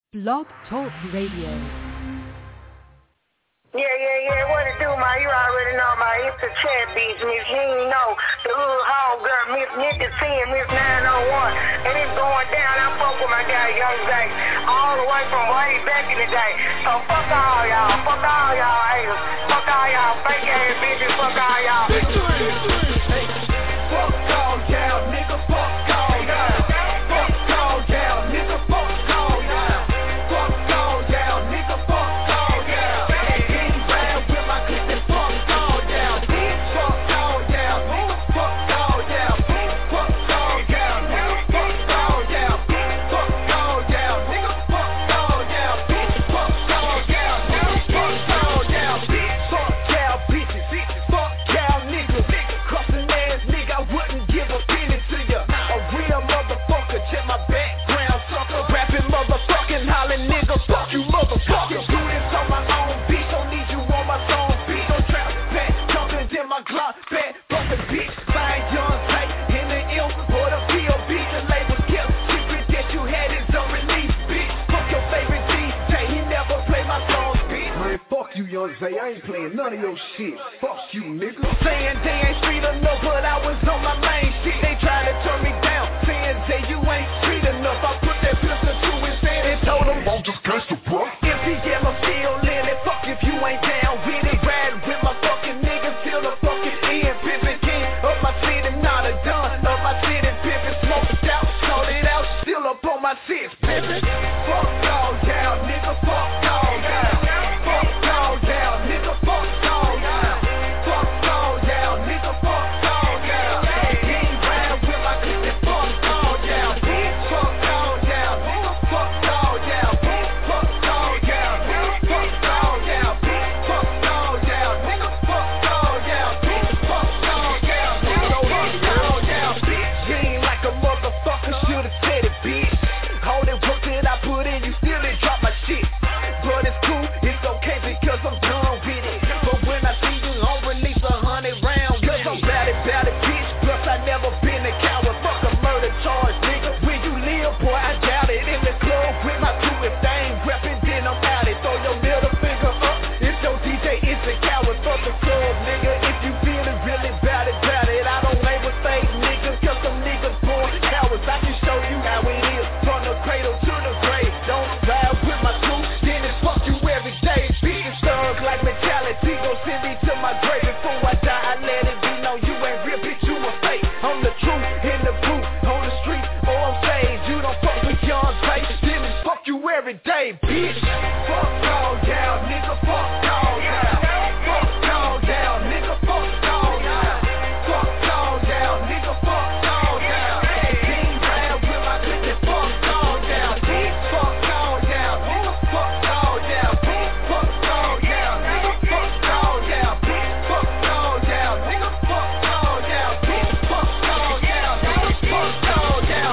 Blog Talk Radio. Yeah, what it do, man? You already know, man. It's the chat beats, Miss You ain't know. The little hog girl, Miss Nikki C and Miss 901. And it's going down. I fuck with my guy, Young Zay. All the way from way back in the day. So fuck all y'all. Fuck all y'all haters. Fuck all y'all fake ass bitches. Fuck all y'all. Hey, fuck all y'all, nigga. Fuck all y'all. Fuck all y'all, nigga. Fuck all y'all. Fuck all y'all, nigga. Fuck all y'all. Fuck you, motherfucker. Do this on my own beat. Don't need you on my song beat. Don't trap back, jumping in my Glock back. Bumping bitch, fine young tight in the ill for the POB. The label kept secret that you had is unreleased, bitch. Fuck your favorite DJ, he never play my songs, bitch. Man, fuck you, Young Zay. I ain't playing none of your shit. Fuck you, nigga. Saying they ain't street enough, but I was on my main shit. They tried to turn me down. Saying Zay, you ain't street enough. I put that pistol to his head and told him, I'm just gangsta, bro. MCM, I'm still in it. Fuck if you ain't down with it. Ride with my fucking niggas till the fucking end. Pimpin' king of my city, not a done. Of my city, pimpin', smoked out, sold it out. Still up on my six, pimpin'. Fuck all y'all, nigga. Fuck all y'all. Fuck all y'all, nigga. Fuck all y'all. Fuck all y'all, nigga. Fuck all y'all. He ain't ride with my city. Fuck all y'all. Fuck all y'all, nigga. Fuck all y'all. Fuck all y'all, nigga. Fuck all y'all. Fuck all y'all, nigga. Fuck all y'all. Fuck all y'all, nigga. Fuck all y'all, bitch. You ain't like a motherfucker, should've said it, bitch. All that work that I put in, you still didn't drop my shit. But it's cool, it's okay because I'm done with it. But when I see you, I'll release 100 rounds. Cause I'm bout it, bitch. Plus I never been a coward. Fuck a murder charge, nigga. When you live, boy, I doubt it. In the club with my crew, if they ain't reppin', then I'm out it. Throw your middle finger up. If your DJ is a coward, fuck the club, nigga. If you feelin' really bout it. I don't label fake niggas, cause some niggas born cowards. I can show you how it is. From the cradle to the grave. Don't ride with my crew, then it's fuck you every day. Beatin' thugs like mentality. Gon' send me to my grave. Before I die, I let it be known you ain't real, bitch, you a fake. I'm the truth, in the booth, on the street, or on stage. You don't fuck with Young Zay, then it's fuck you every day, bitch. Fuck all y'all, nigga, fuck all y'all. Fuck all y'all, nigga, fuck all y'all. Fuck all y'all, nigga, fuck all y'all. He ain't ride with my bitch, fuck all y'all. Fuck all y'all, nigga, fuck all y'all. Fuck all y'all, nigga, fuck all y'all. Fuck all y'all, nigga, fuck all y'all. Fuck all y'all, nigga, fuck all y'all.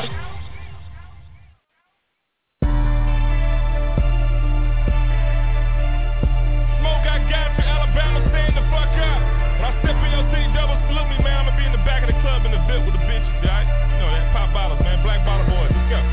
Smoke, I got you, Alabama, stand the fuck up. When I step in your city, double salute me, man. I'ma be in the back of the club in the VIP with the bitches, right? You know that, pop bottles, man. Black bottle boys, let's go.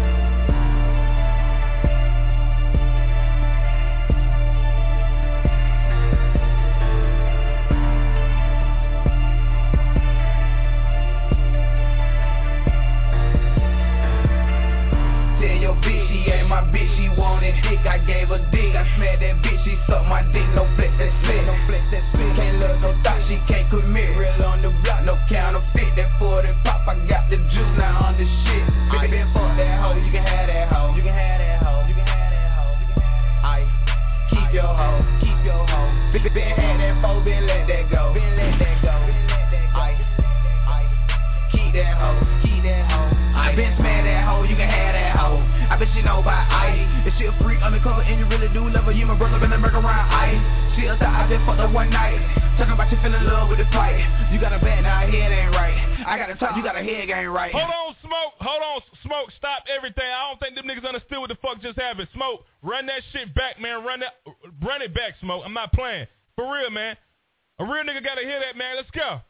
Tell your bitch she ain't my bitch, she wanted dick, I gave her dick. I smacked that bitch, she sucked my dick, no flex that split. Can't love no thought, she can't commit. Real on the block, no counterfeit. That 40 pop, I got the juice, now on the shit. Been fuck that hoe, you can have that hoe. You can have that hoe, you can have that hoe. Aye, keep your hoe, keep your hoe. Been had that foe, been let that go. Been let that go. Aye, keep that hoe, keep that hoe. I been smack that hoe, you can have that hoe. I bet she know about ID. If she a freak undercover and you really do love her, you my brother been a murder around ice. She a thought I just fucked her one night. Talking about you fell in love with the fight. You got a bad, now her head ain't right. I got to talk, you got a head ain't right. Hold on, Smoke, stop everything. I don't think them niggas understood what the fuck just happened. Smoke, run that shit back, man. Run it back, Smoke. I'm not playing. For real, man. A real nigga gotta hear that, man. Let's go.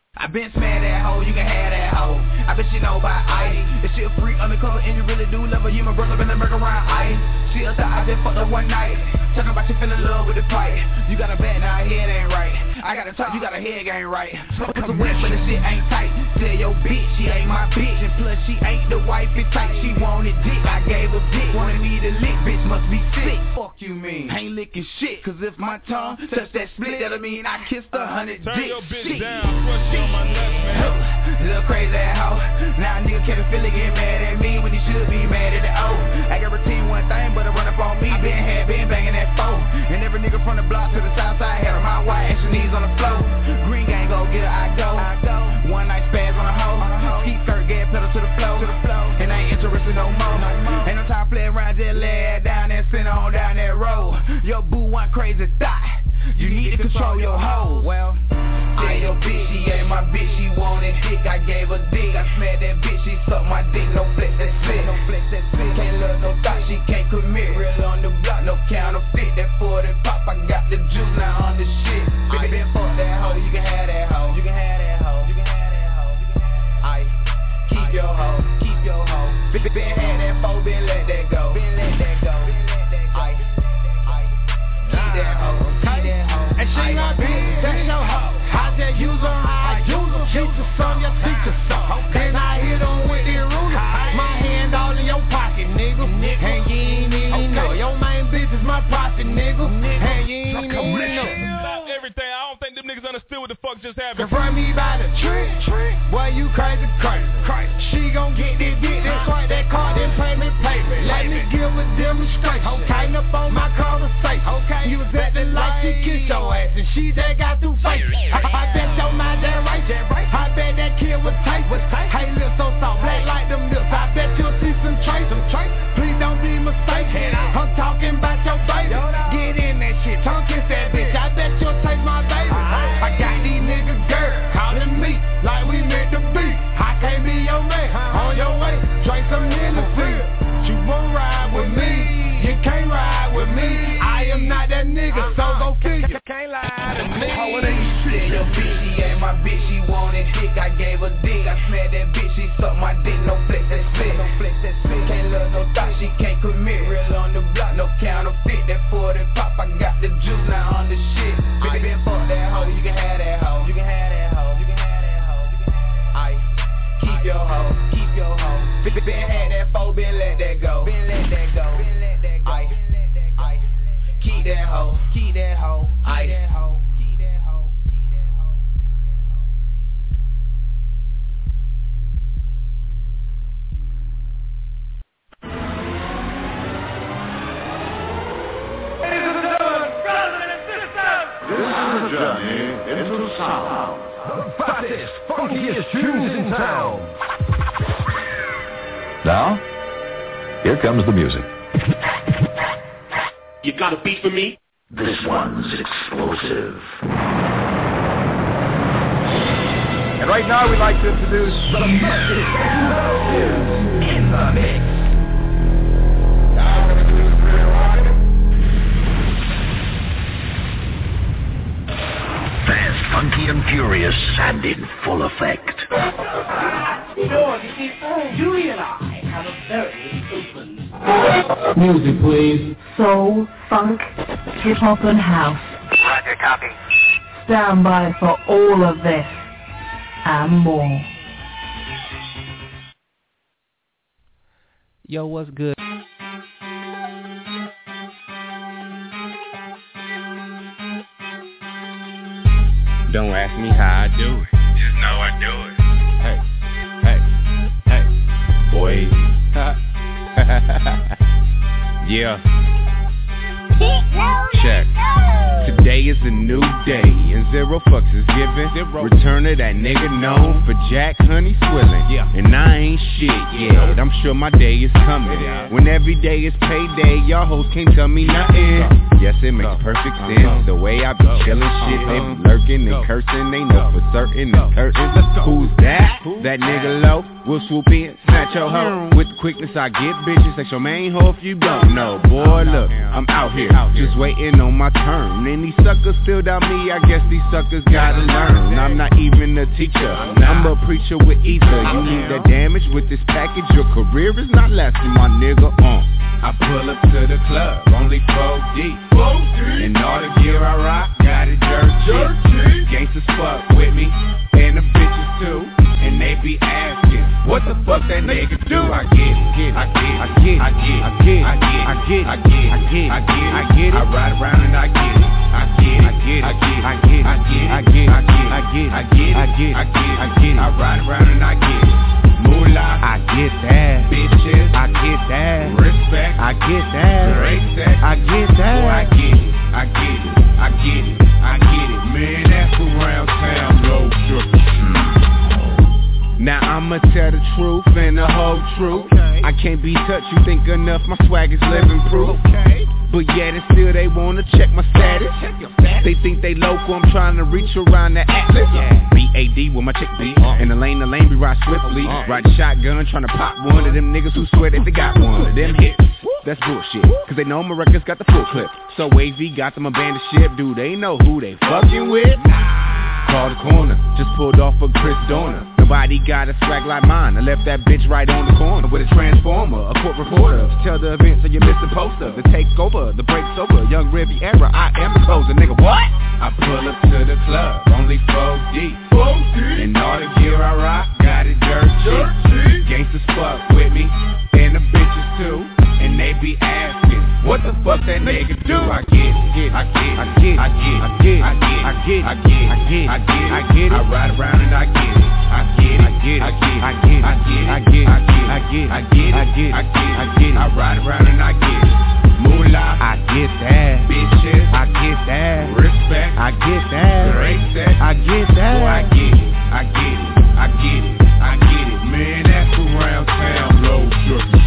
I been smash that hoe, you can have that hoe. I bet she know about ID. If she a freak undercover and you really do love her, you my brother been the murder around ice. She a thought I just fucked her one night. Talking about you fell in love with the pipe. You got a bad, now her head ain't right. I got to talk, you got a head ain't right. Smoking some wet, but the shit ain't tight. Tell your bitch, she ain't my bitch. And plus she ain't the wifey type. She wanted dick, I gave her dick. Wanted me to lick, bitch must be sick. Fuck you mean? Ain't licking shit, cause if my tongue touch that split, that'll mean I kissed 100 dicks. Turn your bitch down, crush you on my nuts, man. Little crazy ass hoe. Now a nigga can't feel it, get mad at me when he should be mad at the O. I got routine one thing, but I run up on me. Been banging that phone. And every nigga from the block to the south side had on my white ass knees on the floor. Green gang go get her, I go. One night spaz on a hoe. Ski skirt, gas pedal to the floor. And I ain't interested no more. Ain't no time playing around, just lay down and sit on down that road. Your boo one crazy thought. You need to control your hoe. Well, tell your bitch she ain't my bitch, she wanted dick. I gave her dick. I smacked that bitch, she sucked my dick. No flex, that's it. Can't love no thought, she can't commit. Real on the block, no counterfeit. That 40 pop, I got the juice now on the shit. Been fuck that hoe, you can have that hoe. You can have that hoe. You can have that hoe. Aight, keep your hoe. Keep your hoe. Been had that foe, been let that go. Been let that go. Aight, keep that hoe. And she my bitch, that's your hoe. I just use her, I use her. Teach her some, you teach her some. Then I hit them with the ruler. My hand all in your pocket, nigga. And you ain't even know. Your main bitch is my pocket, nigga. And you ain't even know. Stop everything. I don't think them niggas understood what the fuck just happened. Confront me by the trick. Boy, you crazy. She gon' get this dick, then swipe that card, then pay me. Let me give a demonstration. Tighten up on my conversation. You was at the light, she kissed your ass, and she just got through face. I bet your mind that right. I bet that kid was tight. Hey, lips so soft, black like them lips. I bet you'll see some trace. Please don't be mistaken. I'm talking about your baby. Get in that shit, tongue kiss that bitch. I bet you'll taste my baby. I got these niggas girl calling me like we meant to be. I can't be your man. On your way, drink some Hennessy. You won't ride with me. You can't ride with me. I am not that nigga, so go figure. Can't lie to me. Oh, what you say? Your bitch, she ain't my bitch, she wanted dick. I gave her dick. I smacked that bitch, she sucked my dick. No flex, that's it. Can't love no thought, she can't commit. Real on the block, no counterfeit. That 40 pop, I got the juice now on the shit. Been fuck that hoe, you can have that hoe. You can have that hoe. You can have that hoe. Aight, keep your hoe. Keep your hoe. Been had that foe, been let that go. Been let that go. Aight, keep that hoe. Keep that hoe. Aight. Journey into sound. The fattest, funkiest tunes in town. Now, here comes the music. You got a beat for me? This one's explosive. And right now we'd like to introduce the Massive in the mix. Fast, funky, and furious, and in full effect. Julie and I have a very open. Music, please. Soul, funk, hip-hop, and house. Roger, copy. Stand by for all of this and more. Yo, what's good? Don't ask me how I do it, just know I do it. Hey, boy. Yeah. Check. Today is a new day, and zero fucks is given. Return of that nigga known for Jack Honey Swillin'. And I ain't shit yet, I'm sure my day is coming. When every day is payday, y'all hoes can't tell me nothing. Yes, it makes perfect sense, the way I be chillin' shit. They be lurking and cursing, they know for certain the curtains. Who's that? That nigga low, we'll swoop in, snatch your hoe. With the quickness I get bitches, like your main hoe if you don't know. Boy, look, I'm out here, just waiting on my turn. And these suckers still doubt me, I guess these suckers gotta learn. I'm not even a teacher, I'm a preacher with ether. You need that damage with this package, your career is not lasting, my nigga. I pull up to the club, only 4 deep. And all the gear I rock, got it dirt cheap. Gangsters fuck with me, and the bitches too. And they be asking, what the fuck that nigga do? I get it. I ride around and I get it. I ride around and I get it. Moolah, I get that. Bitches, I get that. Respect, I get that. Great sex, I get that. Oh, I get it. Man, that's around town, no sugar. Now I'ma tell the truth and the whole truth. I can't be touched, you think enough, my swag is living proof. But yet and still they wanna check my status. They think they local, I'm trying to reach around the atlas. B.A.D. with my chick B. In the lane, we ride swiftly. Ride shotgun, trying to pop one of them niggas who swear that they got one of them hits. That's bullshit, cause they know my records got the full clip. So AV got them abandoned ship, do they know who they fucking with? Call the corner, just pulled off of Chris Dorner. Nobody got a swag like mine, I left that bitch right on the corner with a transformer, a court reporter to tell the event so you miss the poster. The takeover, the break's over, Young Riviera, I am the closer, nigga, what? I pull up to the club, only 4 deep. And all the gear I rock, got it dirt cheap. Gangsters fuck with me, and the bitches too. And they be asking, what the fuck that nigga do? I get it. I ride around and I get it. I ride around and I get it. Moolah, I get that. Bitches, I get that. Respect, I get that. Great sex, I get that. Oh, I get it. Man, that's around town, low sugar.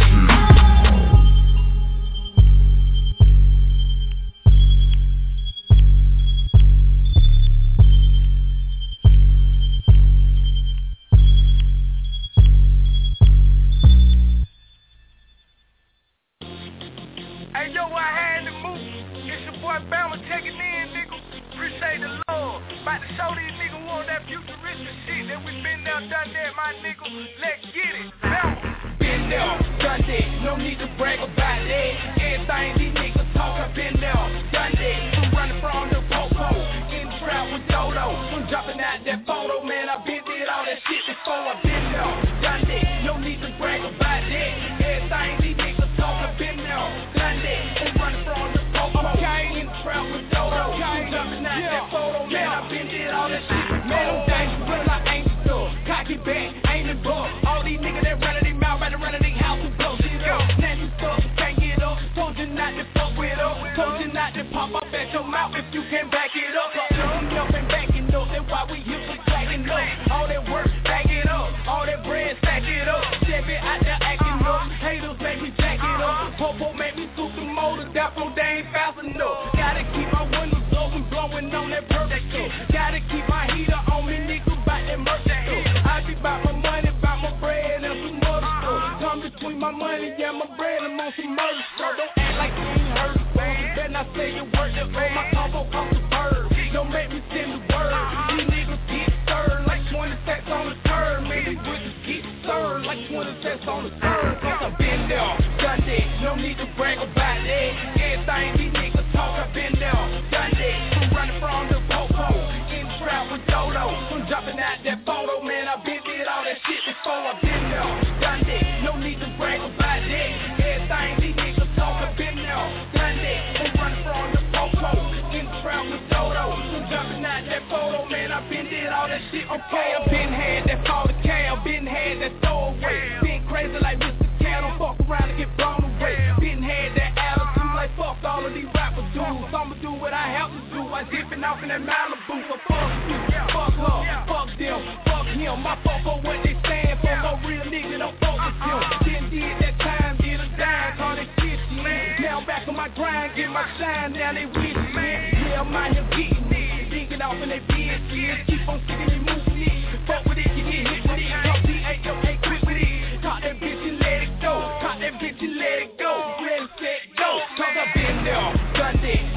Cause I've been there, done that.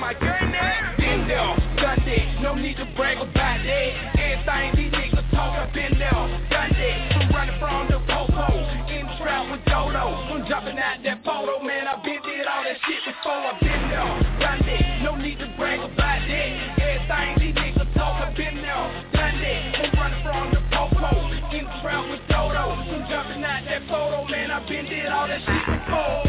my granddad. Been there, done that, no need to brag about that. Everything these niggas talk, I've been there, done that. I'm running from the popo, in the trap with Dodo. I'm jumping out that photo, man, I've been did all that shit before. I've been there, done that, no need to brag about that. Everything these niggas talk, I've been there, done that. I'm running from the popo, in the trap with Dodo. I'm jumping out that photo, man, I've been did all that shit before.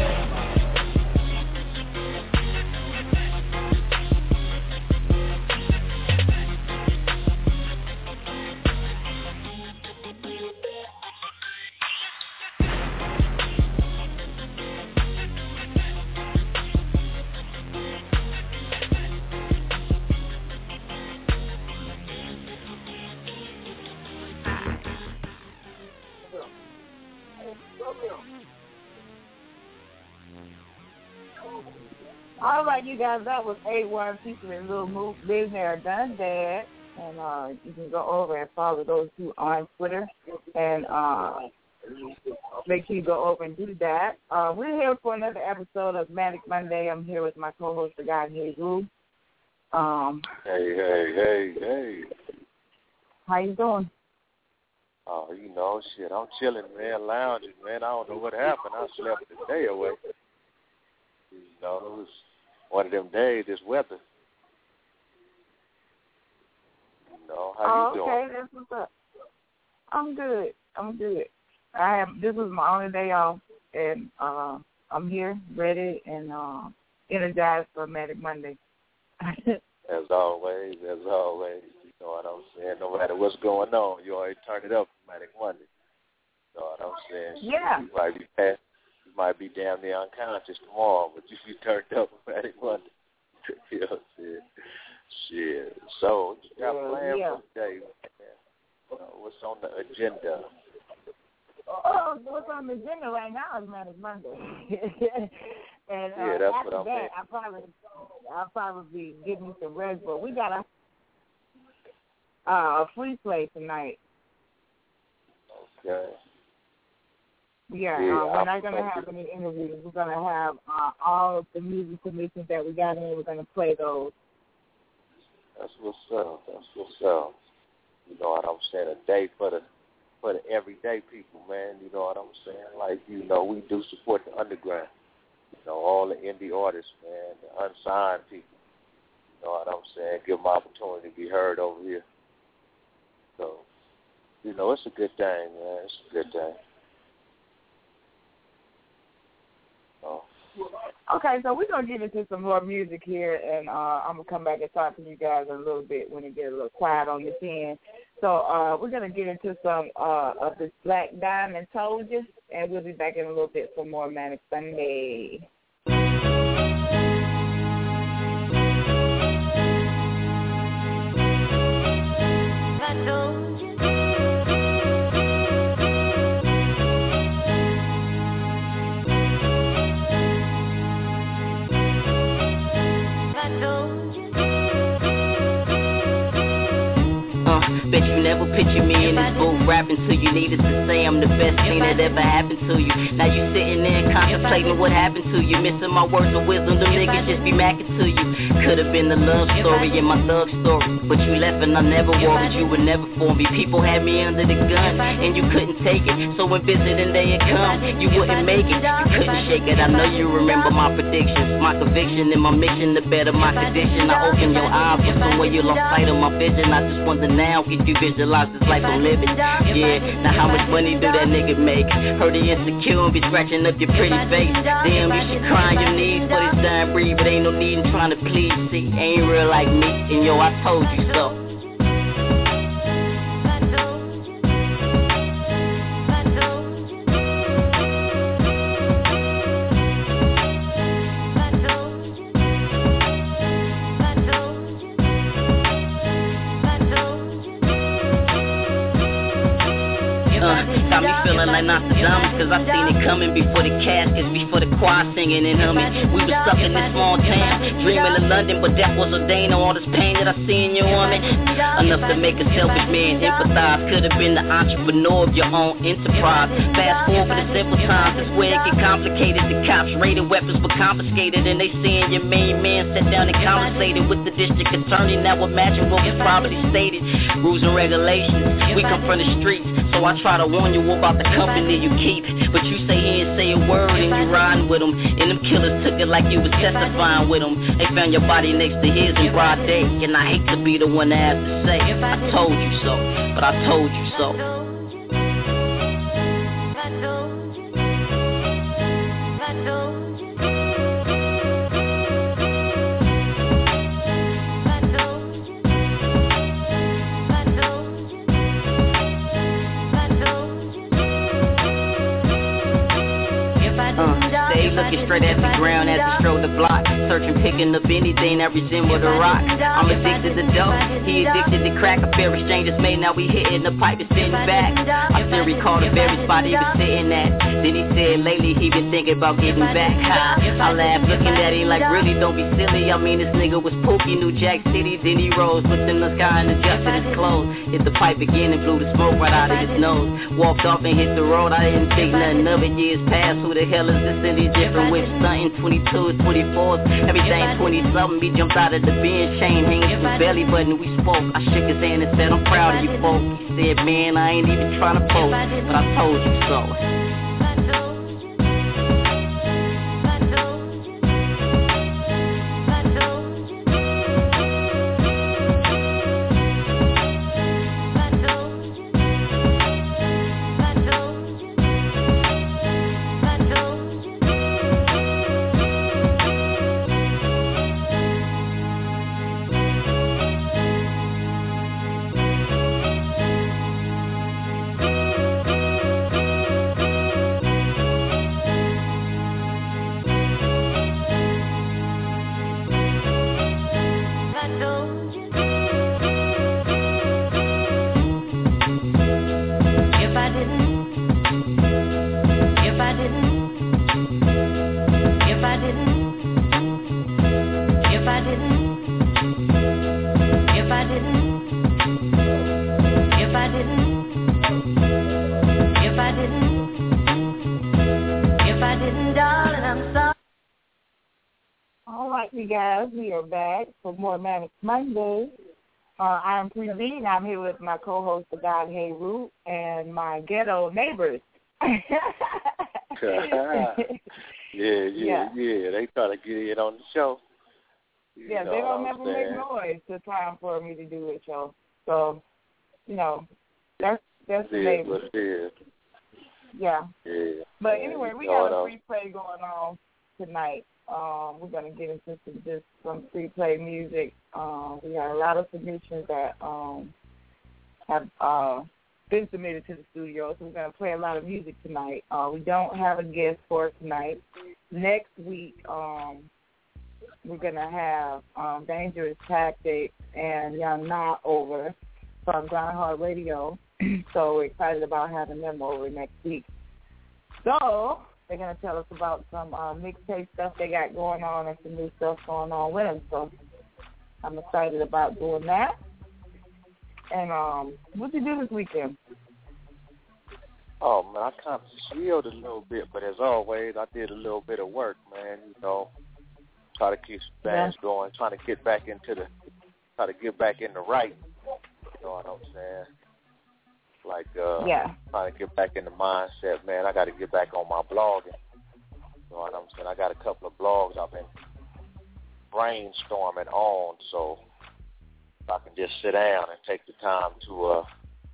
All right, you guys, that was A1 featuring Lil Mook, Billionaire Done That. And you can go over and follow those two on Twitter. And make sure you go over and do that. We're here for another episode of Manic Monday. I'm here with my co-host, the guy named Drew. Hey. How you doing? Oh, you know, shit, I'm chilling, man, lounging, man. I don't know what happened. I slept the day away. You know, it was one of them days, this weather. You know, how you doing? Okay, that's what's up. I'm good. This was my only day off, and I'm here, ready, and energized for Manic Monday. As always. You know what I'm saying? No matter what's going on, you always turn it up for Manic Monday. You know what I'm saying? Yeah. You might be damn near unconscious tomorrow, but you be turned up for Manic Monday. You know what I'm saying? Shit. So, what you got planned for today, man? What's on the agenda? What's on the agenda right now is Manic Monday. And that's after what I'm that, I'll probably be getting me some Red Bull. We got a free play tonight. Okay. Yeah, we're not going to have any interviews. We're going to have all of the music submissions that we got in. We're going to play those. That's what's up. You know what I'm saying? A day for the everyday people, man. You know what I'm saying? Like, you know, we do support the underground. You know, all the indie artists, man, the unsigned people. You know what I'm saying? Give them opportunity to be heard over here. So, you know, it's a good thing, man. It's a good thing. Okay, so we're going to get into some more music here, and I'm going to come back and talk to you guys a little bit when it gets a little quiet on this end. So we're going to get into some of this Black Diamond Told You, and we'll be back in a little bit for more Manic Sunday. I told you. Bet you never picture me in this booth rapping to you. Needed to say I'm the best thing that ever happened to you. Now you sitting there contemplating what happened to you. Missing my words of wisdom, them niggas just be macking to you. Could've been the love story in my love story, but you left and I never worried you would never for me. People had me under the gun and you couldn't take it. So when visiting day had come, you wouldn't make it. You couldn't shake it. I know you remember my predictions, my conviction and my mission to better my condition. I opened your eyes for somewhere you lost sight of my vision. I just wonder now, can you visualize this life I'm living? Yeah, now how much money do that nigga make? Heard he insecure and be scratching up your pretty face. Damn, you should cry on your knees for this dying breed, but ain't no need in trying to please. See, ain't real like me, and yo, I told you so. Got me feeling like like Nostradamus, cause I seen it coming before the caskets, before the choir singing and humming. We was stuck in this small town, dreaming of London, but that was ordained. All this pain that I see in your woman, enough to make a selfish man empathize. Could have been the entrepreneur of your own enterprise. Fast forward for the simple times, it's where it get complicated. The cops raided, weapons were confiscated, and they seeing your main man sat down and conversated with the district attorney. Now imagine what was probably stated. Rules and regulations, we come from the streets, so I try to warn you about the company you keep. But you say he ain't say a word and you riding with him, and them killers took it like you was testifying with him. They found your body next to his in broad day, and I hate to be the one to have to say I told you so, but I told you so. Looking straight at the ground as he strode the block, searching, picking up anything that resembled a rock. I'm addicted to dope, he addicted to crack. A fair exchange is made, now we hitting the pipe and sitting back. I still recall the very spot he was sitting at. Then he said lately he been thinking about getting back high. I laughed looking at him like, really, don't be silly. I mean, this nigga was Pookie, New Jack City. Then he rose, looked in the sky and adjusted his clothes. Hit the pipe again and blew the smoke right out of his nose. Walked off and hit the road, I didn't think nothing of it. Years passed, who the hell is this in these different whips? Stunting 22s, 24s, everything 20-something. We jumped out of the bin, chain hanging from belly button. We spoke, I shook his hand and said, I'm proud of you folk. He said, man, I ain't even trying to post, but I told you so. Guys, we are back for more Manic Monday. I'm Previne. I'm here with my co-host, the God Hey Root, and my ghetto neighbors. Yeah. They try to get in on the show. They don't never make noise. It's time for me to do a show. So, that's the neighbors. Yeah. But anyway, we got a free play going on tonight. We're going to get into some free play music. We got a lot of submissions that have been submitted to the studio, so we're going to play a lot of music tonight. We don't have a guest for tonight. Next week, we're going to have Dangerous Tactics and Young Na over from Groundhog Radio. So we're excited about having them over next week. So they're going to tell us about some mixtape stuff they got going on and some new stuff going on with them. So I'm excited about doing that. And what did you do this weekend? Oh, man, I kind of chilled a little bit, but as always, I did a little bit of work, man, try to keep some things going, trying to get back into the writing, you know what I'm saying? Like, trying to get back in the mindset, man. I got to get back on my blogging. You know what I'm saying? I got a couple of blogs I've been brainstorming on, so if I can just sit down and take the time to,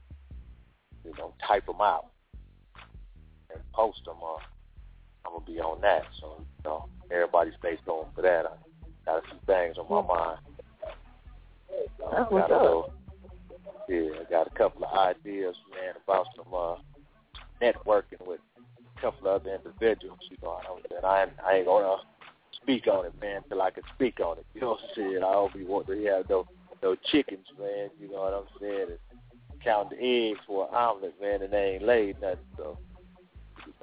type them out and post them, I'm going to be on that. So, everybody stay tuned for that. I got a few things on my mind. That's what's up. I got a couple of ideas, man, about some networking with a couple of other individuals, I ain't going to speak on it, man, till I can speak on it. You know what I'm saying? I don't be wanting to have no chickens, man, you know what I'm saying? And count the eggs for an omelet, man, and they ain't laid nothing. So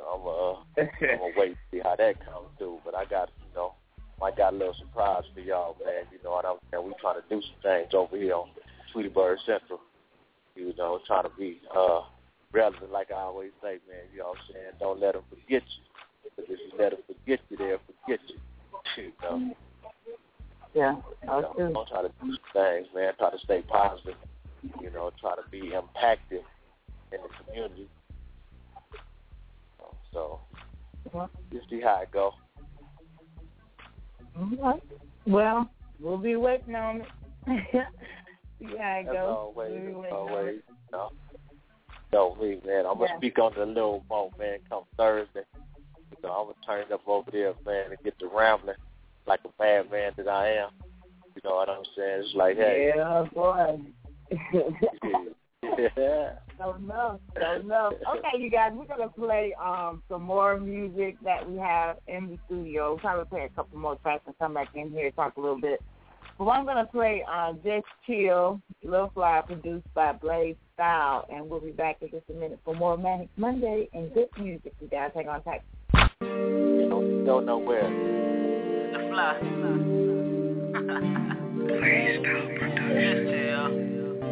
I'm gonna wait to see how that comes through. But I got a little surprise for y'all, man. You know what I'm saying? We trying to do some things over here on Tweety Bird Central. You know, trying to be relevant, like I always say, man. You know what I'm saying? Don't let them forget you. Because if you let them forget you, they'll forget you. You know? Yeah, don't try to do some things, man. Try to stay positive. You know, try to be impacted in the community. So, you see how it go. Okay. Well, we'll be waiting on it. See how it goes. Always. No, me, man. I'm going to speak on it a little more, man, come Thursday. You know, I'm going to turn it up over there, man, and get to rambling like a bad man that I am. You know what I'm saying? It's like, hey. Yeah, boy. Yeah. Don't know. Okay, you guys, we're going to play some more music that we have in the studio. We'll probably play a couple more tracks and come back in here and talk a little bit. But I'm going to play Just Chill, Lil Fly, produced by Blaze Style. And we'll be back in just a minute for more Manic Monday and good music. You guys hang on tight. Don't go nowhere. The Fly. Blaze Style Production. Just Chill.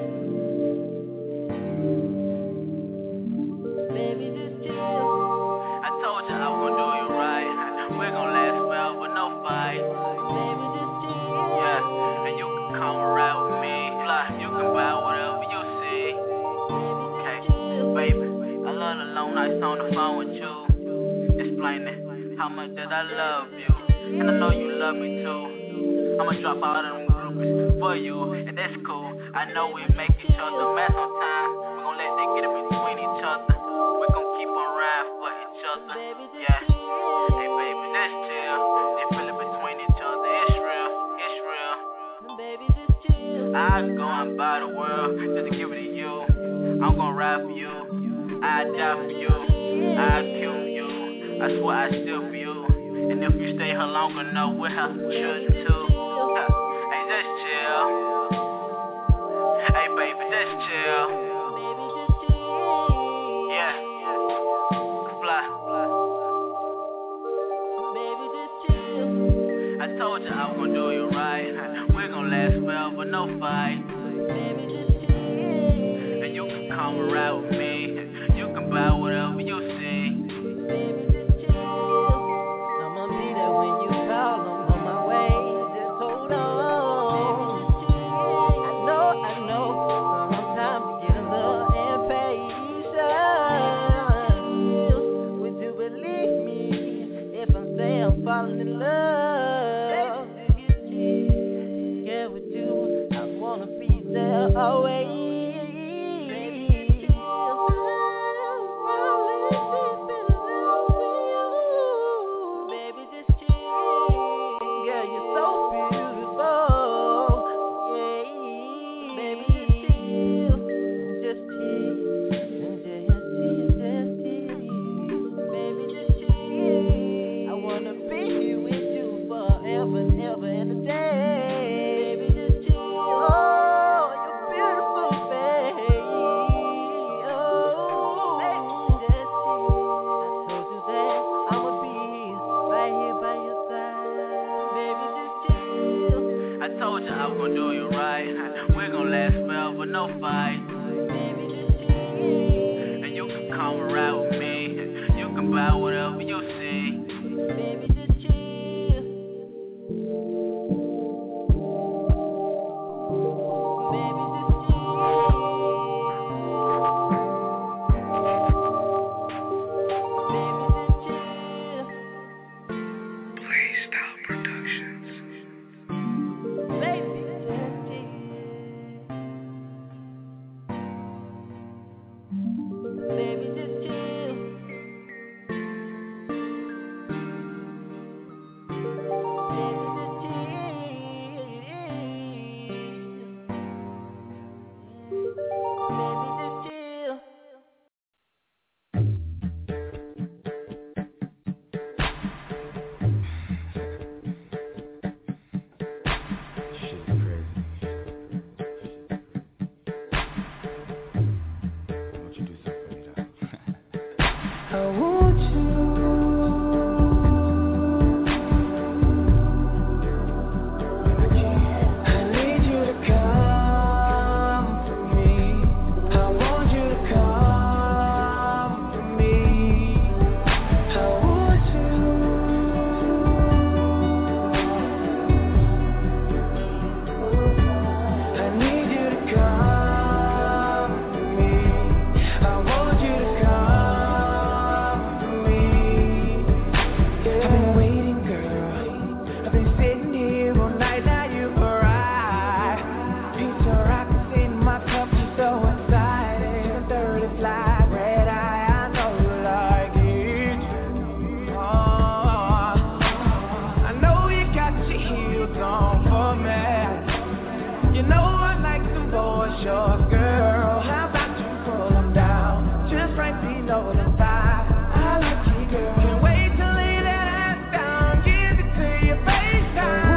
I told you I was gonna do you right. We're gonna last forever, no fight. Yeah, and you can come around with me. Fly, you can buy whatever you see. Okay, baby, I love the long nights on the phone with you, explaining how much that I love you, and I know you love me too. I'ma drop all them groupies for you, and that's cool. I know we make each other mad sometime. We gon' let that get in between each other. We gon' keep on riding for each other. Yeah. Hey baby, that's chill. They feel it between each other. It's real. It's real. I go and buy the world just to give it to you. I'm gon' ride for you. I die for you. I kill you. I swear I still for you. And if you stay here long enough, we'll have some children too. Hey, just chill. Hey baby, just chill. Yeah. Fly. I told you I was gonna do you right. We're gonna last forever, no fight. And you can come around with me. You can buy whatever you see. I'ma be there when you call. I'm on my way. Just hold on. I know. Sometimes you get a little impatient. Would you believe me if I say I'm falling in love? Yeah, with you, I wanna be there always. got your heels on for me. You know I like them boy shorts, girl. How about you pull them down, just right below the thigh? I like you, girl. Can't wait to lay that ass down, give it to your face down.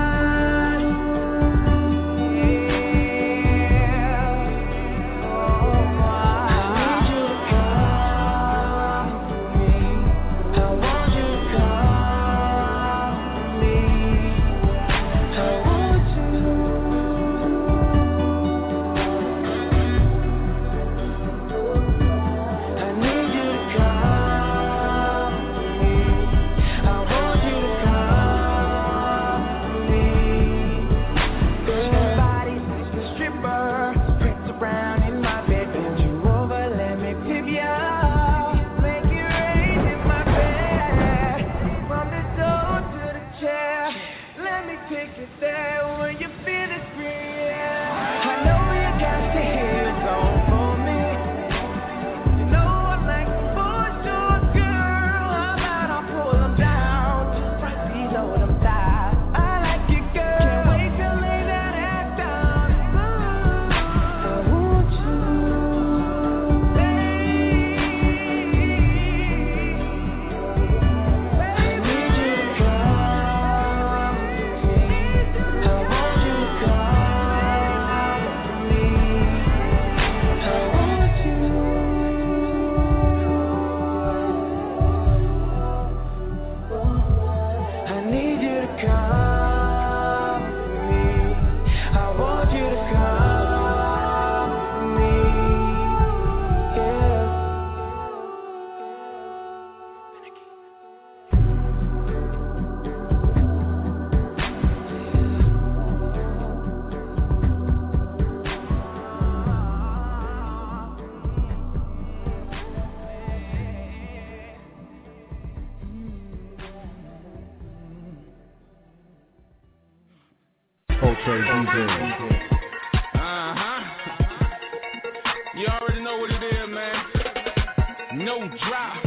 You already know what it is, man. No drop.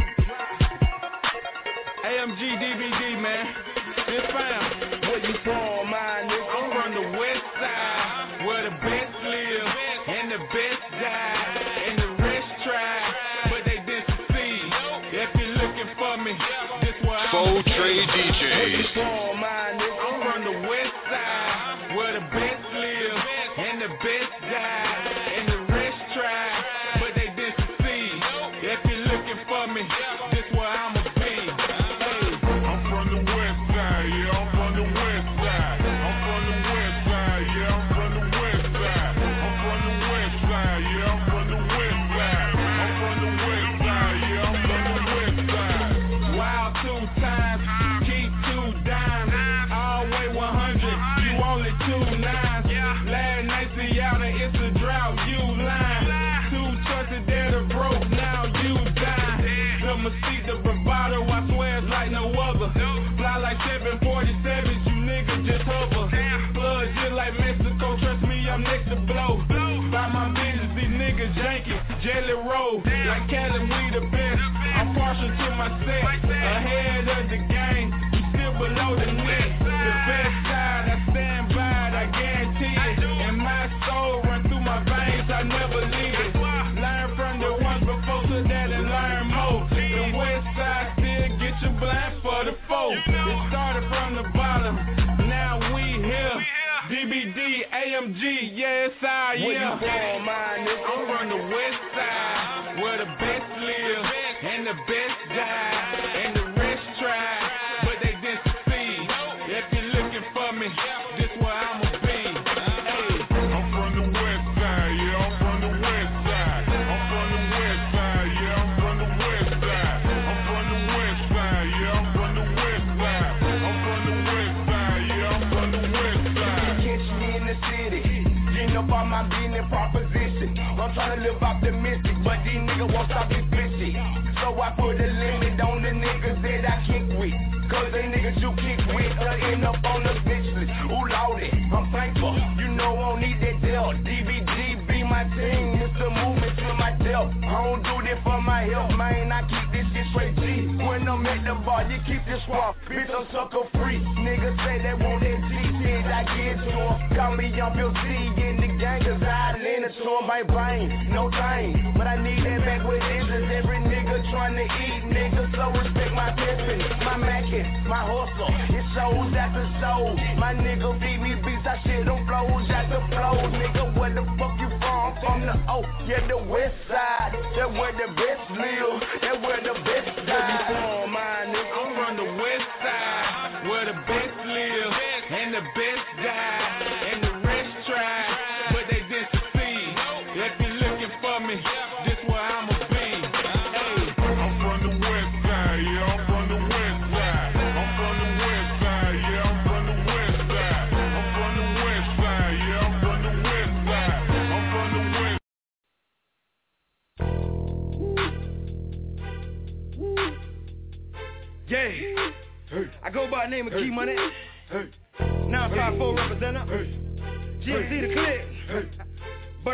AMG DVD, man. This fam. Where you from, my nigga? I'm from the west side, where the best live and the best die, and the rest try, but they didn't succeed. If you're looking for me, this where I'm Full Trade DJs. Where you from, my nigga? I'm from the west side, where the best live and the best die, and the rest try, but they didn't succeed. If you're looking for me, this where I'ma be. Hey, I'm from the west side, yeah, I'm from the west side. I'm from the west side, yeah, I'm from the west side. I'm from the west side, yeah, I'm from the west side. I'm from the west side, yeah, I'm from the west side. Wild 2 times, keep 2 dimes, all way 100, you only 2 nines. Last night Seattle, it's a drought, you lying. 2 choices that are broke, now you dying. The mystique, the bravado, I swear it's like no other. Fly like 747, you niggas just hover. Blood just like Mexico, trust me, I'm next to blow. By my business, these niggas janky, jelly roll. Like Cali, we the best, I'm partial to my set. Ahead of the game, you still below the net. The best side, I stand by it, I guarantee it. And my soul run through my veins, I never leave it. Learn from the ones before so that and learn more. The west side still get you blind for the foe. It started from the bottom, now we here. DBD, AMG, yeah, it's our year. Where you from, my nigga? I'm from the west side, where the best live and the best die, and the rest try, but they didn't succeed. If you're looking for me, this where I'ma be. Hey, I'm from the west side, yeah, I'm from the west side. I'm from the west side, yeah, I'm from the west side. I'm from the west side, yeah, I'm from the west side. I'm from the west side, yeah, I'm from the west side. Catch me in the city, getting up on my business proposition. I'm trying to live optimistic, but these niggas won't stop me fishy. So I put a limit on the niggas that I kick with. Cause they niggas you kick with end up on the bitch list. Ooh, Lordy, I'm thankful. You know I don't need that deal. DVD be my team, it's the movement to myself. I don't do this for my health, man. I keep this shit straight G. When I'm at the bar, you keep this swap. Bitch, I'm sucker free. Niggas say that I get to him. Call me on Bill C in the gang, cause I lean to him. Bang, bang, no thing. But I need that back with interest. Every nigga trying to eat, nigga. So respect my pimpin', my mackin', my hustle. It shows out the soul. My nigga feed me beats, I shit them flows out the flow. Nigga, where the fuck you from? From the O, yeah, the west side. That's where the best live. That's where the best die. I'm from the west side, where the best live and the best die, and the rest try, but they didn't succeed. If you're looking for me, this where I'ma be. Hey, I'm from the west side, yeah, I'm from the west side. I'm from the west side, yeah, I'm from the west side. I'm from the west side, yeah, I'm from the west side. I'm from the west. Yeah, I go by the name of Key Money. Now I'm 5'4" representative. GMC the clip. But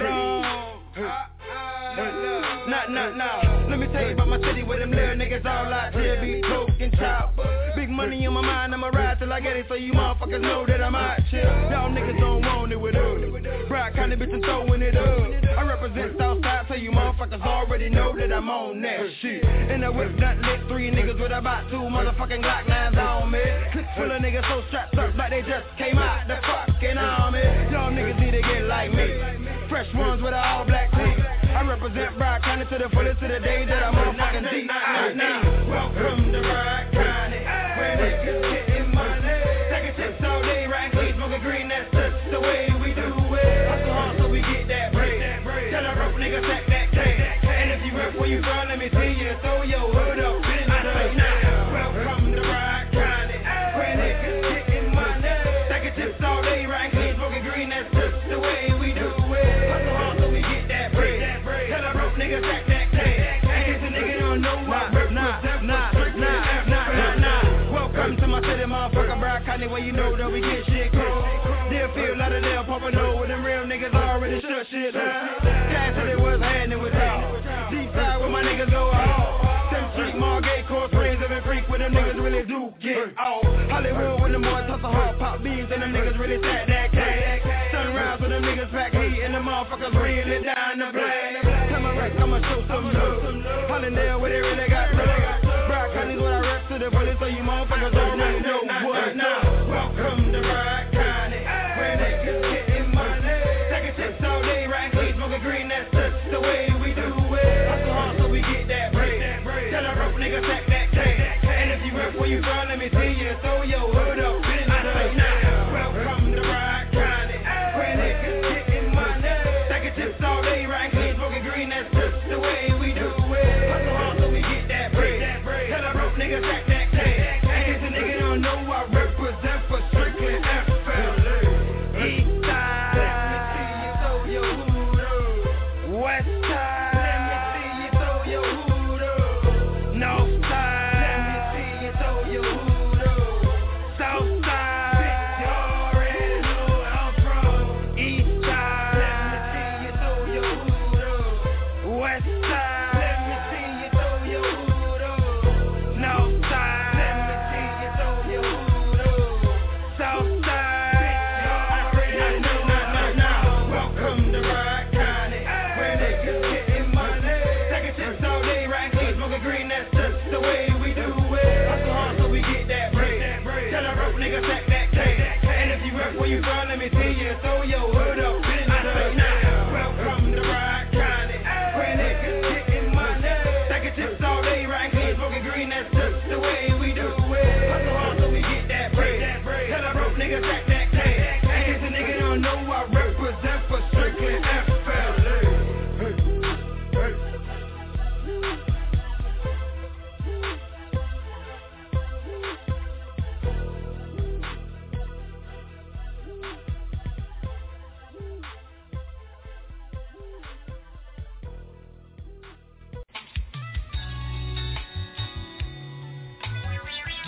nah. Let me tell you about my city where them little niggas all out here be coke and chop. Big money in my mind, I'ma ride till I get it, so you motherfuckers know that I'm out here. Y'all niggas don't want it with us. Bride kinda bitch and throwing it up. I represent Southside, so you motherfuckers already know that I'm on that shit. In the whip that lit, 3 niggas with about 2 motherfucking Glock 9s on me. Click full of niggas so strapped up like they just came out the fucking army. Y'all niggas need to get like me. Fresh ones with an all black tee. I represent Bride County to the fullest of the day that I'm motherfucking deep. Welcome to Bride County, where niggas getting money. Taking chips all day, right? Clean, smoking green, that's just the way we do it. Hustle hard so we get that bread. Tell a rough nigga sack that cash. And if you rep where you from, let me see you throw your hood up in the dirt. Welcome to Bride County, where niggas getting money. Taking chips all day, right? Clean, smoking green, that's just the way we do it. Hustle hard so we get that bread. Tell a rough nigga sack that cash. And if the nigga don't know what welcome to my city, motherfucker, Bride County, where you know that we get shit cold. Deerfield, Lauderdale, Pompano, where them real niggas already shut shit down. Cash City was handing with y'all. Deep side where my niggas go out. 7th Street, Margate, Court Springs, every freak where them niggas really do get off. Hollywood when them boys hustle hard, pop beans, and them niggas really stack that cash. Sunrise when them niggas pack heat, and the motherfuckers really down the blast. Tell my rest, I'ma show some love. Hollandale where they really got love. Bride County's what I rep to the police, so you motherfuckers already know what now. Welcome to Bride County, where niggas getting money. Taking chips all day, right? Clean, smoking green, that's just the way we do it. Hustle hard so we get that bread. Tell a rough nigga sack that cash. And if you rep where you from, let me see you throw your hood up in the dirt. Welcome to Bride County, where niggas getting money. Taking chips all day, right? Clean, smoking green, that's just the way we do it. Hustle hard so we get that bread. Tell a rough nigga sack that cash. And if the nigga don't know, I represent for Strickland FLA. East side, let me see you throw your hood up. West side, let me see you throw your hood up. North side, let me see you throw your hood up. South side, bitch, you already know where I'm from. East side, let me see you throw your hood up. West side, let me see you throw your hood up. North side, let me see you throw your hood up. South side, bitch, you already know. Welcome to Bride County, where niggas getting money. Taking chips all day, right? Clean, smoking green, that's just the way we do it. Hustle hard so we get that bread. Tell a rough nigga sack that cash. And if you rep where you from, let me see you throw your hood up in the dirt. Welcome to Bride County, where niggas getting money. Taking chips all day, right? Clean, smoking green, that's just the way we do it. Hustle hard so we get that bread. Tell a rough nigga sack that cash. And if the nigga don't know, I represent for Strickland FLA.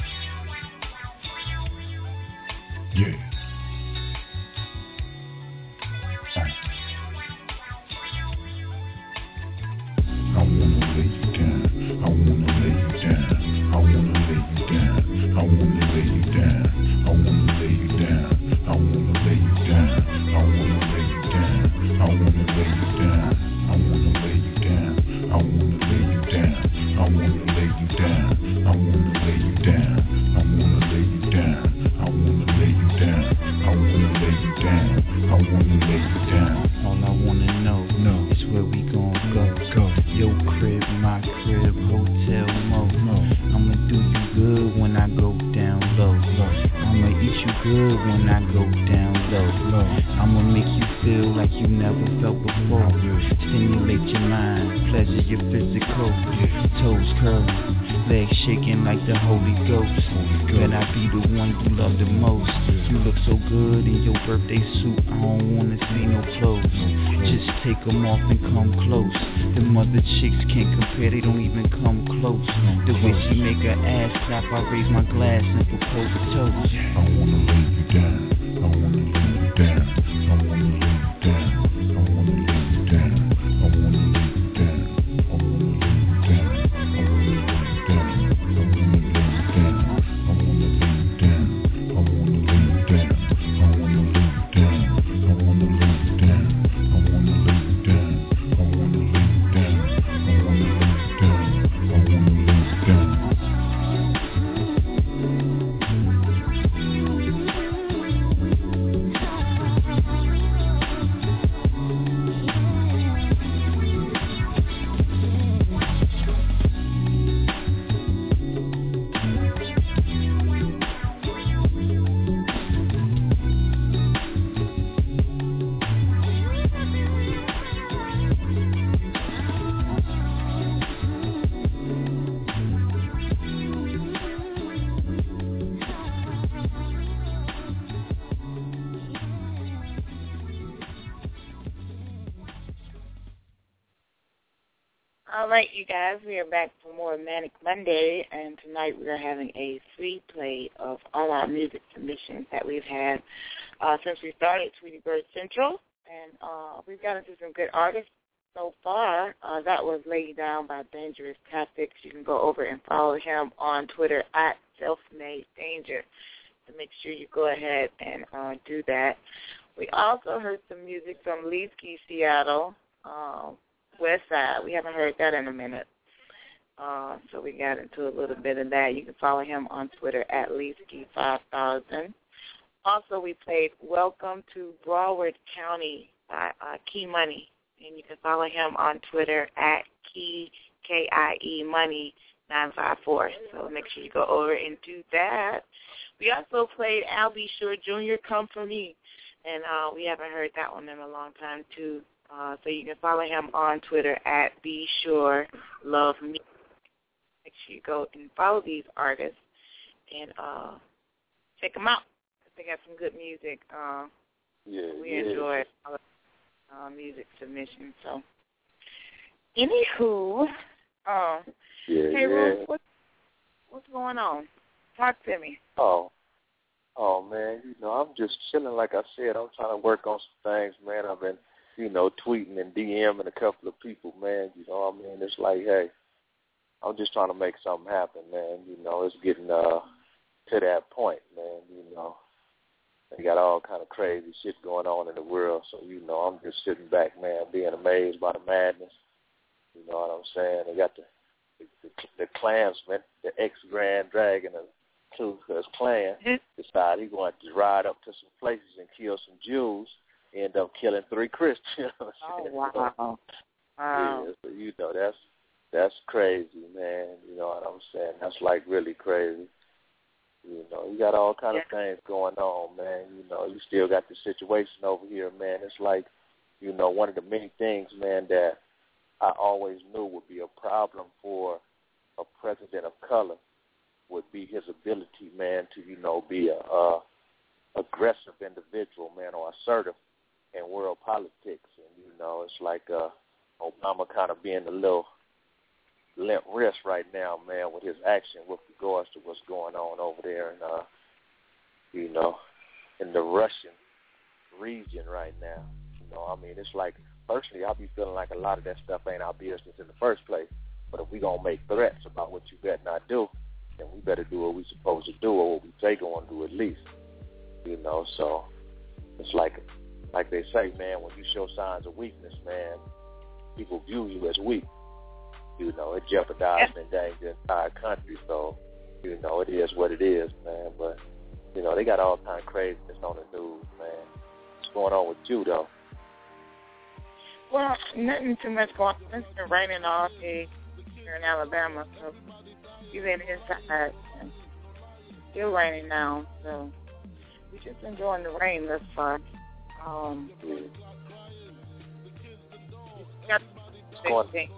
Yeah. I go down low. I'ma make you feel like you never felt before. Stimulate your mind, pleasure your physical. Toes curling, legs shaking like the Holy Ghost. Can I be the one you love the most? You look so good in your birthday suit, I don't wanna see no clothes. Just take them off and come close. The mother chicks can't compare, they don't even come close. The way she make her ass clap, I raise my glass and propose a toast. I wanna lay you down, I wanna lay you down, I wanna lay you down, I wanna lay you down, I wanna lay you down, I wanna lay you down, I wanna lay you down, I wanna lay you down, I wanna lay you down, I wanna lay you down, I wanna lay you down, I wanna lay you down, I wanna lay you down, I wanna lay you down, I wanna lay you down, I wanna lay you down. All right, you guys, we are back for more Manic Monday, and tonight we are having a free play of all our music submissions that we've had since we started Tweety Bird Central, and we've gotten to some good artists so far. That was laid down by Dangerous Tactics. You can go over and follow him on Twitter at SelfMadeDanger. So make sure you go ahead and do that. We also heard some music from Leesky, Seattle, West Side. We haven't heard that in a minute. So we got into a little bit of that. You can follow him on Twitter at Leesky5000. Also, we played Welcome to Broward County by Key Money. And you can follow him on Twitter at Key, K-I-E Money 954. So make sure you go over and do that. We also played Al B. Sure Jr., Come For Me. And we haven't heard that one in a long time, too. So you can follow him on Twitter at Be Sure Love Me. Make sure you go and follow these artists and check them out. They got some good music. We enjoy all the music submissions. So, anywho, hey, Rose, what's going on? Talk to me. Oh, man, I'm just chilling. Like I said, I'm trying to work on some things, man. I've been tweeting and DMing a couple of people, man. It's like, hey, I'm just trying to make something happen, man. It's getting to that point, man. They got all kind of crazy shit going on in the world. So, I'm just sitting back, man, being amazed by the madness. You know what I'm saying? They got the Klansman, the ex-Grand Dragon of Ku Klux Klan, decide he's going to ride up to some places and kill some Jews. End up killing 3 Christians. Oh, wow. Yeah, so, that's crazy, man. You know what I'm saying? That's, like, really crazy. You got all kind of things going on, man. You still got the situation over here, man. It's like, one of the many things, man, that I always knew would be a problem for a president of color would be his ability, man, to, be a aggressive individual, man, or assertive in world politics. And, it's like Obama kind of being a little limp wrist right now, man, with his action with regards to what's going on over there in the Russian region right now. It's like, personally, I'll be feeling like a lot of that stuff ain't our business in the first place. But if we going to make threats about what you better not do, then we better do what we supposed to do, or what we say going to do at least. So it's like they say, man, when you show signs of weakness, man, people view you as weak. It jeopardizes and endangers the entire country. So, it is what it is, man. But, they got all kind of craziness on the news, man. What's going on with you, though? Well, nothing too much going on. It's been raining all day here in Alabama, so you've been inside. It's still raining now, so we're just enjoying the rain thus far. Got thing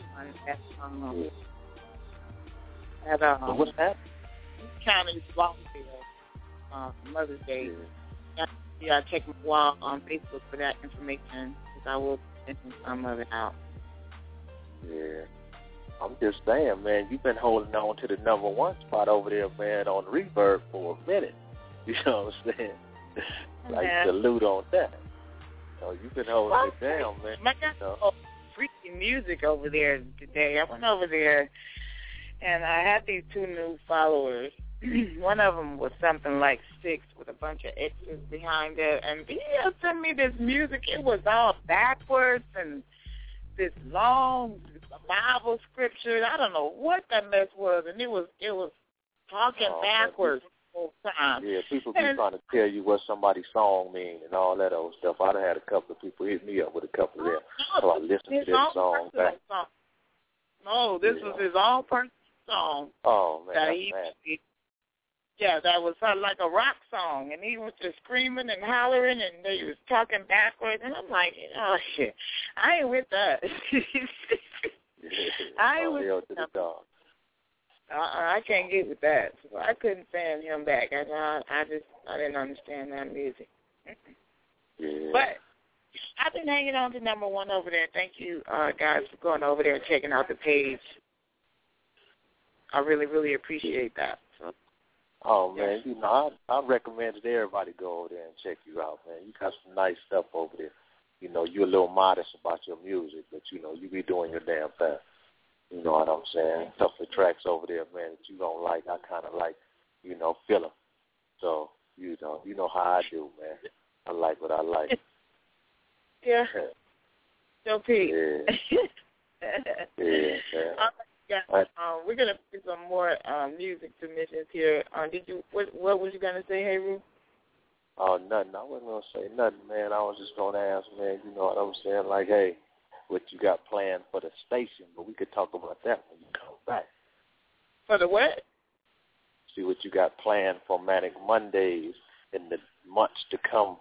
what's that? County Longville, Mother's Day. Yeah, I check my wall on Facebook for that information because I will send some of it out. Yeah. I'm just saying, man, you've been holding on to the number one spot over there, man, on Reverb for a minute. You know what I'm saying? Like, salute on that. So you've been holding it down, man. I got freaking music over there today. I went over there, and I had these 2 new followers. One of them was something like 6 with a bunch of X's behind it. And he sent me this music. It was all backwards and this long Bible scripture. I don't know what that mess was. And it was talking backwards the whole time. Yeah, people be trying to tell you what somebody's song means and all that old stuff. I'd have had a couple of people hit me up with a couple of them. So I listened to this song back. No, this was his own personal song. Oh, man, that that was like a rock song, and he was just screaming and hollering, and they was talking backwards, and I'm like, oh, shit, I ain't with that. I ain't with that. I can't get with that. So I couldn't stand him back. I didn't understand that music. Yeah. But I've been hanging on to number one over there. Thank you, guys, for going over there and checking out the page. I really, really appreciate that. So. Oh, man, you know, I recommend that everybody go over there and check you out, man. You got some nice stuff over there. You know, you're a little modest about your music, but, you know, you be doing your damn thing. You know what I'm saying? A couple of tracks over there, man, that you don't like, I kind of like, you know, feel them. So, you know how I do, man. I like what I like. Yeah. So, Pete. Yeah. Yeah, man. We're gonna put some more music submissions here. What was you gonna say, Hey Roo? Oh, nothing. I wasn't gonna say nothing, man. I was just gonna ask, man. You know what I'm saying? Like, hey, what you got planned for the station? But we could talk about that when you come back. For the what? See what you got planned for Manic Mondays in the months to come.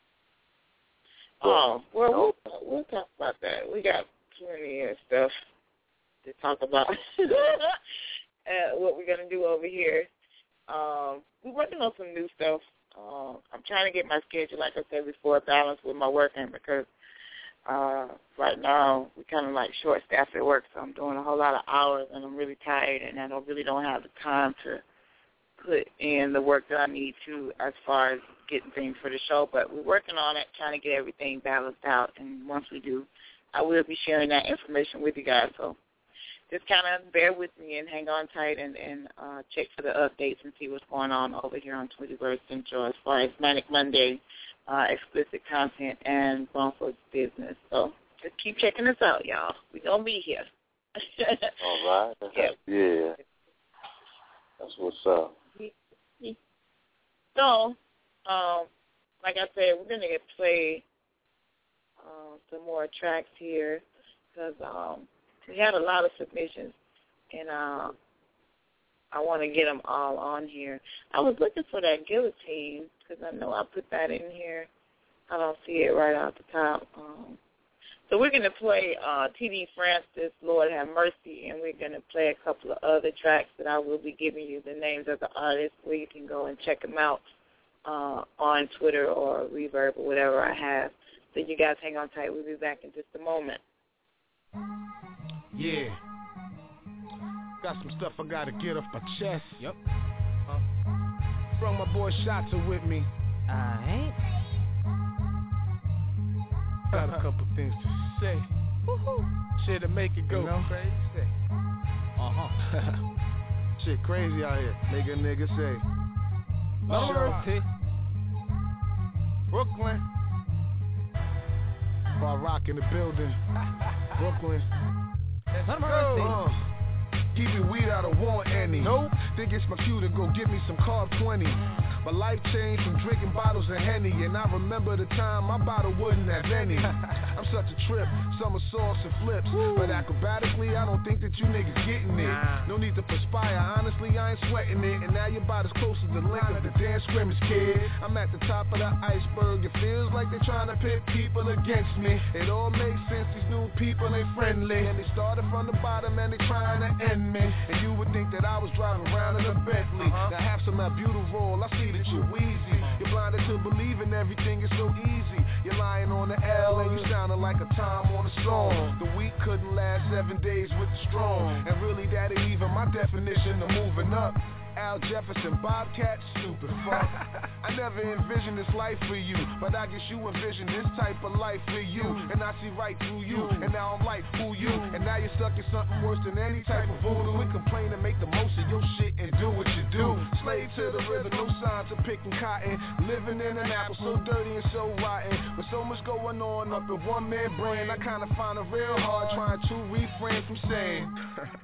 Well, we'll talk about that. We got plenty of stuff to talk about. What we're going to do over here. We're working on some new stuff. I'm trying to get my schedule, like I said before, balanced with my working because right now we're kind of like short-staffed at work, so I'm doing a whole lot of hours, and I'm really tired, and I really don't have the time to put in the work that I need to as far as getting things for the show. But we're working on it, trying to get everything balanced out, and once we do, I will be sharing that information with you guys. So just kind of bear with me and hang on tight and check for the updates and see what's going on over here on 21st Central as far as Manic Monday, explicit content, and Bronco's business. So just keep checking us out, y'all. We're going to be here. All right. Yeah. That's what's up. So, like I said, we're going to play some more tracks here because we had a lot of submissions, and I want to get them all on here. I was looking for that Guillotine because I know I put that in here. I don't see it right out the top. So we're going to play T.D. Francis, Lord Have Mercy, and we're going to play a couple of other tracks that I will be giving you the names of the artists where you can go and check them out on Twitter or Reverb or whatever I have. So you guys hang on tight. We'll be back in just a moment. Yeah. Got some stuff I got to get off my chest. Yep. Brought my boy Shotta with me. Alright. Got a couple things to say. Woohoo. Shit to make it go crazy. Shit crazy out here. Make a nigga say. Loyalty. Brooklyn. Bar Rock in the building. Brooklyn. Let's go. Keep your weed, I don't want any. Nope. Think it's my cue to go get me some Carb 20. My life changed from drinking bottles of Henny, and I remember the time my bottle wouldn't have any. I'm such a trip, somersaults and flips, but acrobatically I don't think that you niggas getting it. No need to perspire, honestly I ain't sweating it, and now you're about as close as the link of the damn scrimmage, kid. I'm at the top of the iceberg, it feels like they're trying to pit people against me. It all makes sense, these new people ain't friendly, and they started from the bottom and they trying to end me. And you would think that I was driving around in a Bentley. Now have some of that beautiful roll, I see that you're wheezy. You're blinded to believing everything is so easy. You're lying on the L and you sounding like a Tom on a song. The weak couldn't last 7 days with the strong, and really that ain't even my definition of moving up. Al Jefferson, Bobcat, stupid fuck. I never envisioned this life for you, but I guess you envision this type of life for you. And I see right through you, and now I'm like, who you? And now you're stuck in something worse than any type of voodoo. And complain and make the most of your shit and do what you do. Slave to the rhythm, no signs of picking cotton. Living in an apple so dirty and so rotten. With so much going on up in one man brain, I kinda find it real hard trying to refrain from saying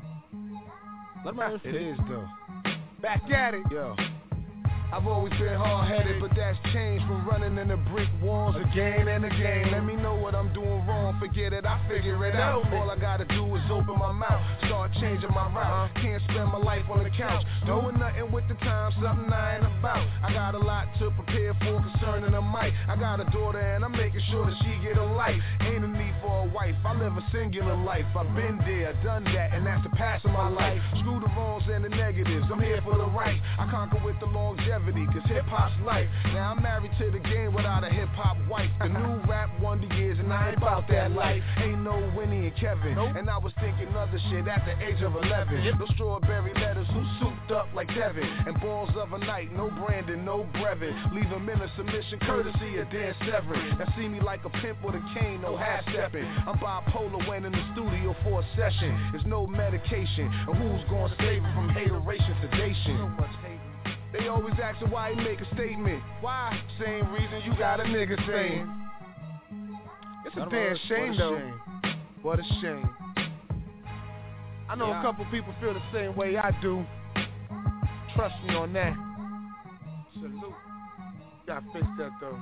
it is though. Back at it, yo. I've always been hard-headed, but that's changed from running into brick walls again and again. Let me know what I'm doing wrong, forget it, I figure it out. All I gotta do is open my mouth, start changing my route. Can't spend my life on the couch, doing nothing with the time, something I ain't about. I got a lot to prepare for concerning a mic. I got a daughter and I'm making sure that she get a life. Ain't a need for a wife, I live a singular life. I've been there, done that, and that's the past of my life. Screw the wrongs and the negatives, I'm here for the right. I conquer with the longevity, cause hip-hop's life. Now I'm married to the game without a hip-hop wife. The new rap wonder years and I ain't about that life. Ain't no Winnie and Kevin, and I was thinking other shit at the age of 11. No strawberry letters, who souped up like Devin, and balls of a night, no Brandon, no Brevin. Leave them in a submission courtesy of Dan Severin. Now see me like a pimp with a cane, no half-stepping. I'm bipolar when in the studio for a session. There's no medication, and who's gonna save him from hateration, sedation? They always asking why he make a statement. Why? Same reason you got a nigga saying. It's a damn shame though. What a shame. I know a couple people feel the same way I do. Trust me on that. Salute. Gotta fix that though.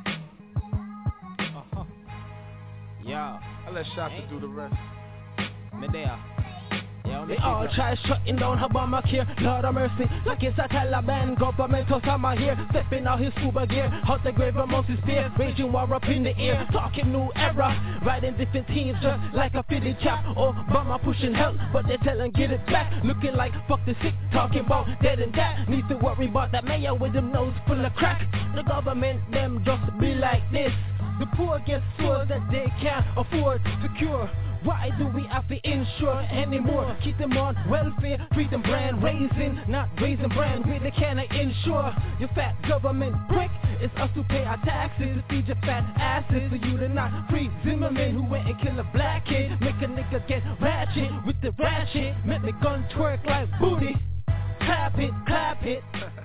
Yeah. I let Shaka do the rest. Medea. They all try shutting down Obamacare, Lord of mercy. Like it's a Taliban government or summer here. Stepping out his scuba gear, out the grave amongst his peers. Raging war up in the air, talking new era. Riding different teams just like a Philly chap. Obama pushing help, but they tell him get it back. Looking like fuck the sick, talking about dead and that. Need to worry about that mayor with them nose full of crack. The government, them just be like this. The poor get sores that they can't afford to cure. Why do we have to insure anymore? Keep them on welfare, treat them brand raising, not raising brand where they cannot insure. Your fat government prick, it's us to pay our taxes to feed your fat asses. So you to not free Zimmerman who went and killed a black kid. Make a nigga get ratchet with the ratchet. Make the gun twerk like booty. Clap it, clap it.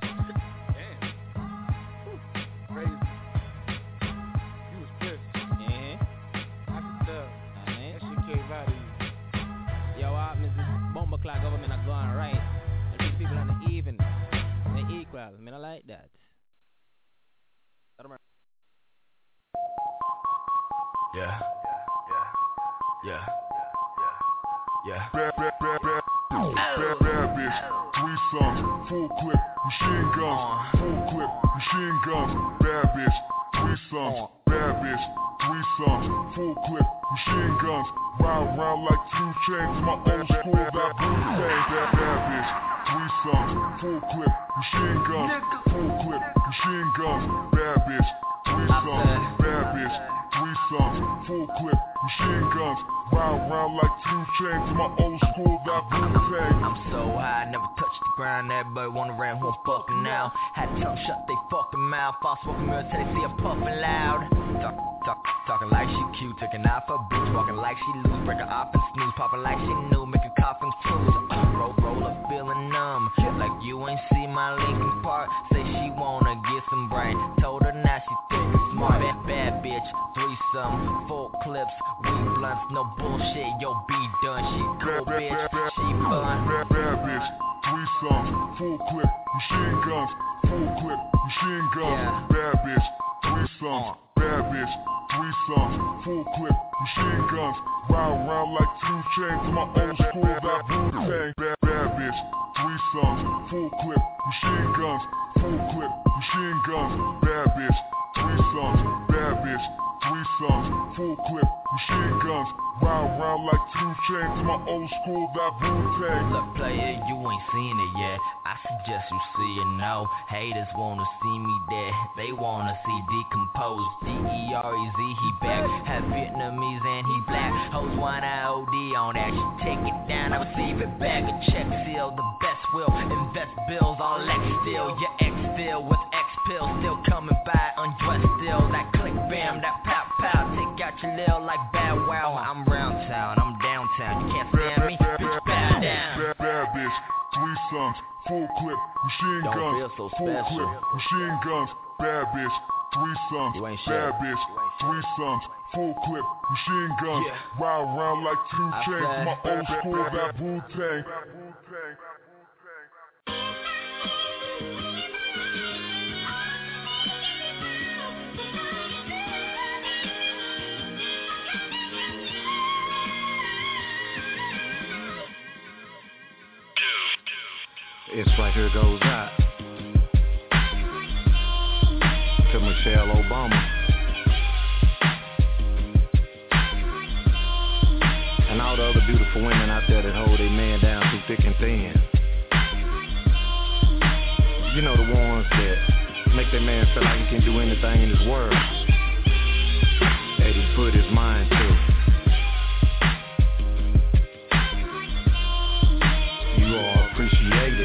Clock government are going right. And these people are not even. They're equal. I mean, I like that. Yeah. Bad bitch, threesomes, full clip, machine guns, full clip, machine guns. Bad bitch, threesomes, bad bitch, threesomes, full clip, machine guns. Round round like 2 chains, my old school that blue thing. Bad bitch, threesomes, full clip, machine guns, full clip, machine guns. Bad bitch, threesomes, bad bitch, threesomes, full clip, machine guns. Round round like 2 chains, my old school that blue thing. I'm so high, never touched the ground. Everybody wanna ran who I'm fucking now. Had to tell them shut they fucking mouth. False smoking mirrors till they see I'm puffing loud. Talking like she cute, taking out for a bitch. Walking like she loose, break her off and snooze. Popping like she knew, making coffins cruise. Roll up, feeling numb. Like you ain't see my Linkin Park. Say she wanna get some brain. Told her now she thick and smart. Bad bitch, threesome, 4 clips, weed blunts, no bullshit. Yo, be done. She cool, bitch. She fun. Bad bitch, threesomes, full clip, machine guns. full clip, machine guns, bad bitch, threesomes, bad bitch, threesomes, full clip, machine guns, ride around like 2 Chainz to my old school, that Wu-Tang, bad bitch, threesomes, full clip, machine guns, full clip, machine guns, bad bitch, threesomes, bad bitch, threesomes, full clip, machine guns, ride around like 2 Chainz to my old school, that Wu-Tang. Look, player, you ain't seen it yet. I suggest you see it now. Haters wanna see me dead. They wanna see decomposed. D-E-R-E-Z, he back. Half Vietnamese and he black. Hoes want IOD on that. You take it down, I receive it back. A check seal, the best will. Invest bills, all X still. Your ex still with X pills. Still coming by, undressed still. That click bam, that pow pow. Take out your lil like Bad Wow. I'm round town, I'm downtown. You can't stand me, bitch, bow down. Bad bitch, threesomes, full clip, machine Don't guns, feel so full special. clip, machine guns, bad bitch, threesomes, You ain't bad shit. bitch, threesomes, full clip, machine guns, ride around like 2 I Chainz to said- my old school, that Wu-Tang. It's like here goes out to Michelle Obama and all the other beautiful women out there that hold their man down through thick and thin. You know, the ones that make their man feel like he can do anything in this world that he put his mind to. You are appreciated.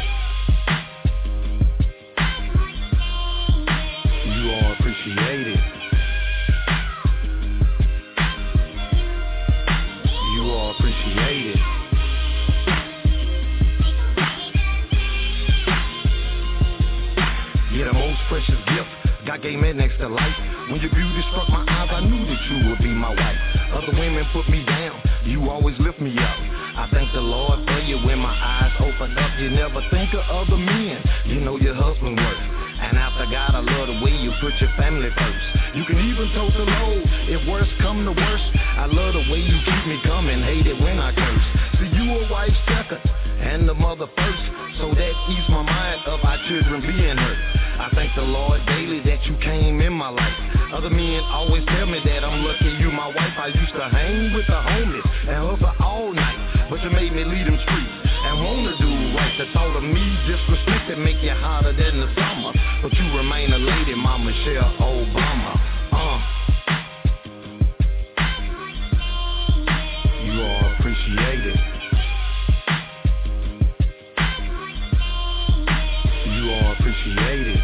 You are appreciated. You are appreciated. Yeah, the most precious gift God gave me next to life. When your beauty struck my eyes, I knew that you would be my wife. Other women put me down, you always lift me up. I thank the Lord for you when my eyes open up. You never think of other men, you know your husband works. And after God, I love the way you put your family first. You can even tote the load if worse come to worse. I love the way you keep me coming, hate it when I curse. See, you a wife second and the mother first, so that ease my mind of our children being hurt. I thank the Lord daily that you came in my life. Other men always tell me that I'm lucky you my wife. I used to hang with the homeless and hustle all night, but you made me lead them streets and wanna do right. The thought of me disrespected make you hotter than the summer, but you remain a lady, my Michelle Obama. You are appreciated. You are appreciated.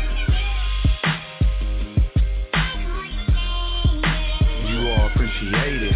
You are appreciated.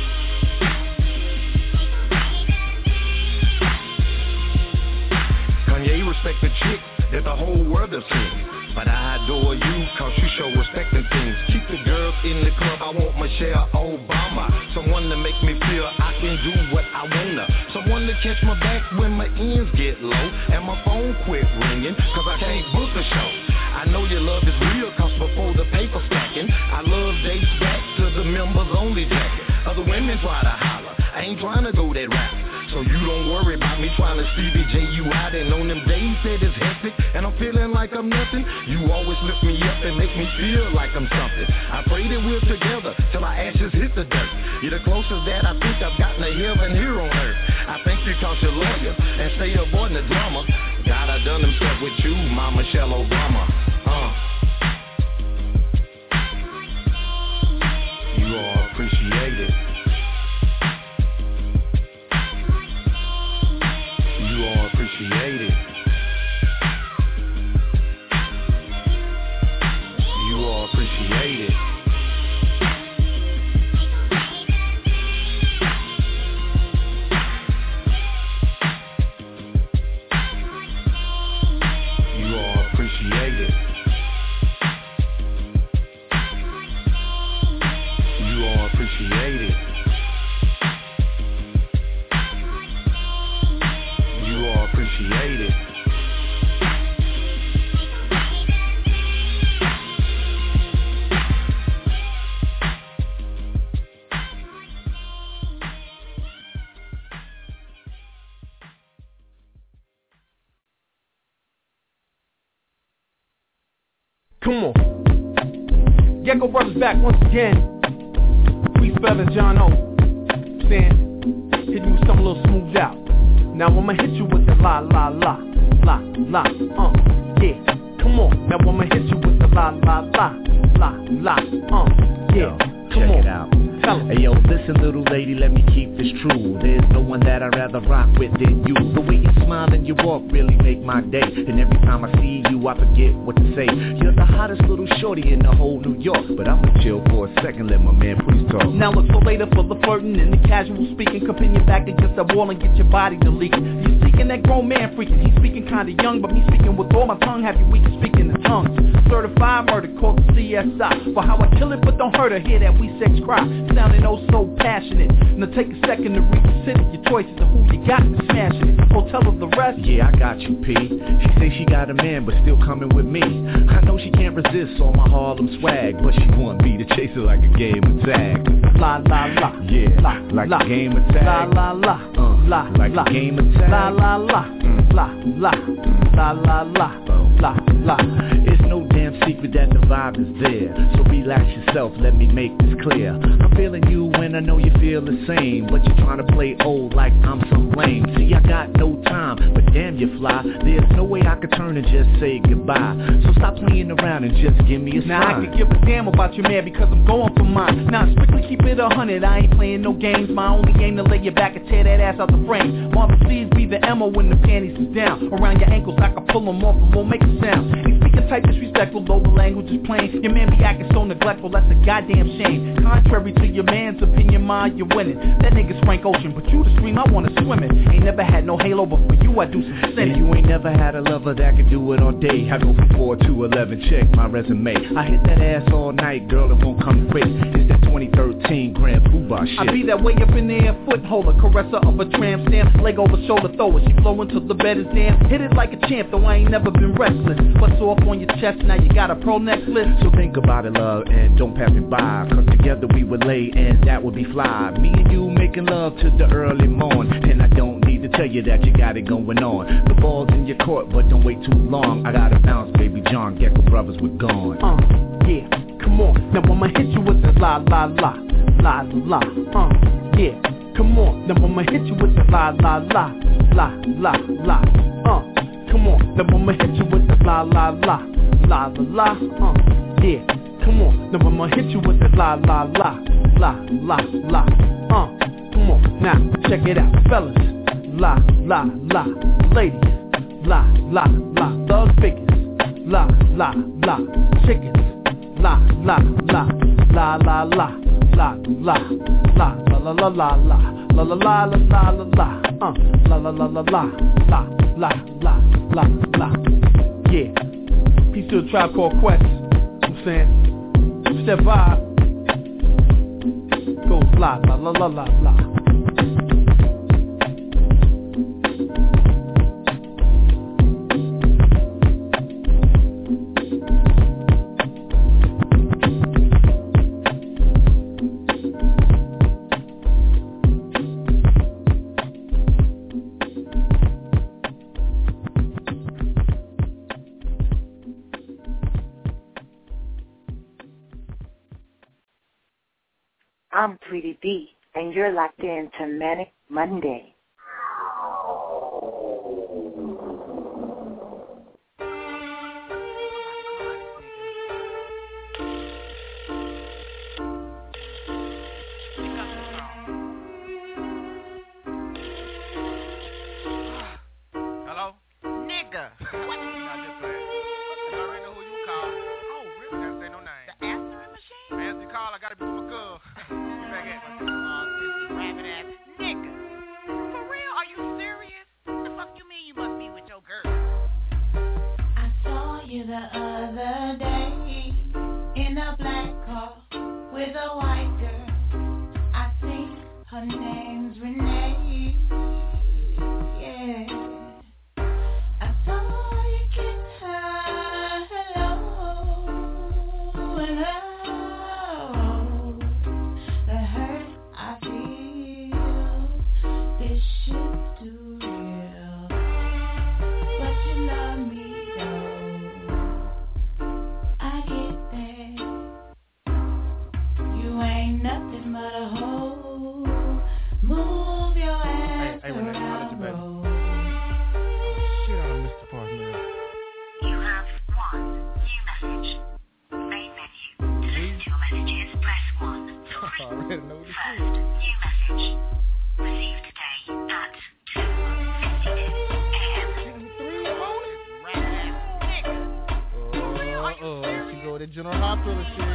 Kanye respect the chick that the whole world has seen. But I adore you cause you show respect and things. Keep the girls in the club, I want Michelle Obama. Someone to make me feel I can do what I wanna. Someone to catch my back when my ends get low and my phone quit ringing cause I can't book a show. I know your love is real cause before the paper stacking, I love dates back to the members only jacket. Other women try to holler, I ain't trying to go that route. So you don't worry about me trying to CBJ you out. And on them days that it's hectic and I'm feeling like I'm nothing, you always lift me up and make me feel like I'm something. I pray that we're together till our ashes hit the dirt. You're the closest that I think I've gotten to heaven here on earth. I thank you cause you're loyal and stay avoiding the drama. God, I done himself with you, my Michelle Obama. You are appreciated. You are appreciated. You are appreciated. You are appreciated. You are appreciated. You are appreciated. Come on. Gecko Brothers back once again. Free Spelling John O. Saying, hit you with something a little smoothed out. Now I'ma hit you with the la la la, la la, yeah. Come on. Now I'ma hit you with the la la la, la la, yeah. Come on. Check it out. Hey yo, listen little lady, let me keep this true. There's no one that I'd rather rock with than you. The way you smile and you walk really make my day. And every time I see you, I forget what to say. You're the hottest little shorty in the whole New York. But I'ma chill for a second, let my man please talk. Now look for later for the flirting and the casual speaking. Come pin your back against that wall and get your body to leaking. You seeking that grown man freaking. He's speaking kinda young, but me speaking with all my tongue. Have you weak speaking in tongues. Certified murder called the CSI. For how I kill it but don't hurt her. Hear that we sex cry. Sounding oh so passionate. Now take a second to reconsider your choices of who you got and smashing it. Oh, tell her the rest. Yeah, I got you, P. She say she got a man, but still coming with me. I know she can't resist all my Harlem swag, but she want me to chase her like a game of tag. La la la. Yeah, la, like la. a game of tag. La la la. La like la. a game of tag. La la la. La la. La la la. La la. It's no damn secret that the vibe is there. So relax yourself, let me make this clear. I'm feeling you when I know you feel the same, but you're trying to play old like I'm some lame. See, I got no time, but damn you fly. There's no way I could turn and just say goodbye. So stop playing around and just give me a sign. Now I could give a damn about your man because I'm going for mine. Now strictly keep it 100, I ain't playing no games. My only game to lay you back and tear that ass out the frame. Marvin C's be the ammo when the panties is down. Around your ankles I can pull them off and won't make a sound. Ain't speaking type disrespectful, though the language is plain. Your man be acting so neglectful, that's a goddamn shame. Contrary to your man's opinion, mine, you're winning. That nigga's Frank Ocean, but you the stream, I wanna swim in. Ain't never had no halo, but for you I do some sinning. And you ain't never had a lover that could do it all day. I go from 4 to 11, check my resume. I hit that ass all night, girl, it won't come quick. It's that 2013 Grand Poobah shit. I be that way up in the air, foot holder, caresser of a tramp stamp, leg over shoulder thrower. She flowing till the bed is damn. Hit it like a champ, though I ain't never been restless. Bust off on your chest, now you got a pro necklace. So think about it, love, and don't pass it by. Cause together we would lay, and that would be fly. Me and you making love to the early morn. And I don't need to tell you that you got it going on. The ball's in your court, but don't wait too long. I gotta bounce, baby John, Gecko Brothers, we're gone. Yeah, come on. Now I'ma hit you with the la la la, la la, yeah. Come on, now I'ma hit you with the la la la, la la la, come on, now I'ma hit you with the la la la, la la la, yeah. Come on, now I'ma hit you with the la la la, la la la, come on, now check it out, fellas, la la la, ladies, la la la, thug figures, la la la, chickens, la la la, la la la, la la la, la la la la la. La la la la la la la, la la la la la, la la la la la, yeah. Peace to the Tribe Called Quest. I'm saying, it's that vibe. Goes la la la la la la. I'm Tweety B, and you're locked in to Manic Monday. Hello? Nigga! What? I just playing. You already know who you call. Oh, really? Gotta say no name. The answering machine? Answer the call, I gotta be with my girl. Rabbit ass nigga. For real? Are you serious? What the fuck you mean you must be with your girl? I saw you the other day in a black car with a white girl. I think her name's Renee. Yeah. I saw you kiss her. Hello. And the hurt I feel, this shit's too real. But you love me though. I Already know the shit. New message. Received today at 2:50 a.m. 3 in the morning? She go to General Hospital and shit.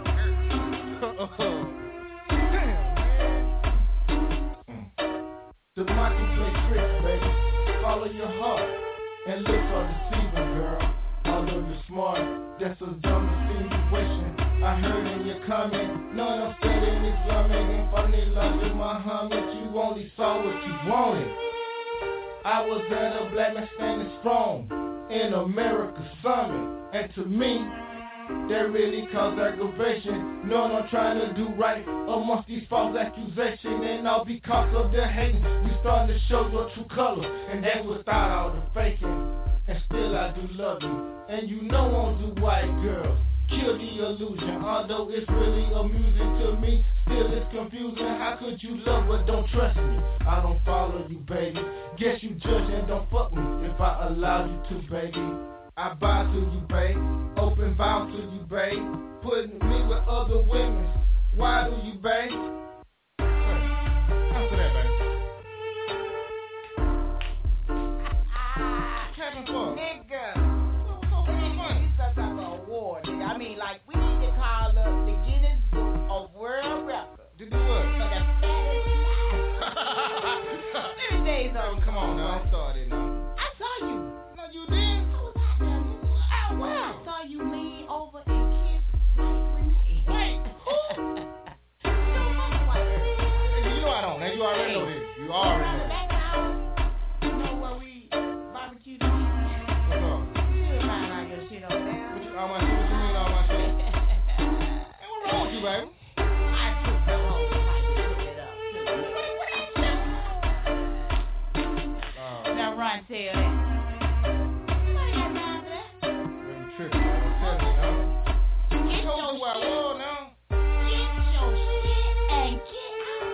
The marketplace tricks, baby. Follow your heart and look for deceiving, girl. Although you're smart, that's a dumb insinuation. I heard in your comment, none of studying Islamic and funny love in Muhammad. You only saw what you wanted. I was at a black man standing strong in America Summit, and to me, that really caused aggravation. Knowing I'm trying to do right amongst these false accusations, and all because of their hating, you starting to show your true color, and that's without all the faking. And still I do love you, and you know on do white girls. Kill the illusion, although it's really amusing to me. Still it's confusing, how could you love but don't trust me? I don't follow you, baby. Guess you judge and don't fuck me if I allow you to, baby. I bow to you, babe. Open vow to you, babe. Putting me with other women. Why do you, babe? Answer that, baby. Having fun. Nigga. You such like an award, nigga. I mean, like, we need to call up the Guinness Book of World Records. To do what? For the fattest life. 30 days on. Come on now, don't start it now. I saw you. No, you didn't. Oh, wow. I saw you lean over and kiss Renee. Wait, who? You know I don't. Now you already know this. You already know this. You know where we barbecued? What's up? You find out your shit over there. All my shit? What you mean all my shit? Hey, what's wrong with you, baby? I took the whole fight and put it up, too. Now run, tell that. Nobody got time for that. Baby tripping, man. Tell me now. Get your where I was now. Get your shit and get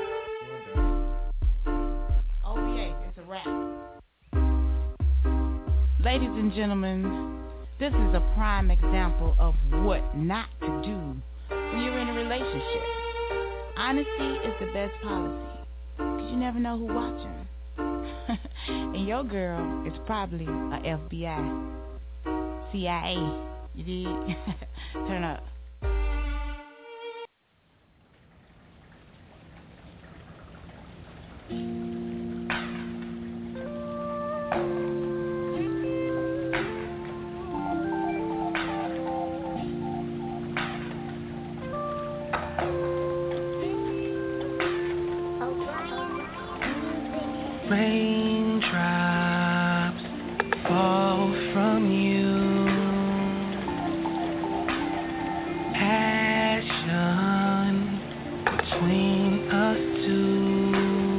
out. OBA, it's a wrap. Ladies and gentlemen, this is a prime example of what not to do when you're in a relationship. Honesty is the best policy, because you never know who's watching. And your girl is probably a FBI, CIA. You dig? Turn up. Raindrops fall from you. Passion between us two.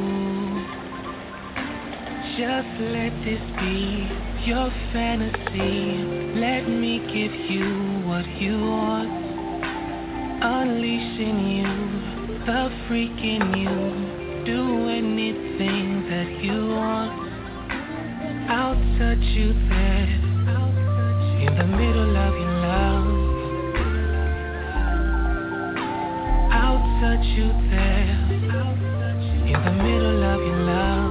Just let this be your fantasy. Let me give you what you want. Unleashing you, the freak in you. Do anything that you want. I'll touch you there, in the middle of your love. I'll touch you there, in the middle of your love.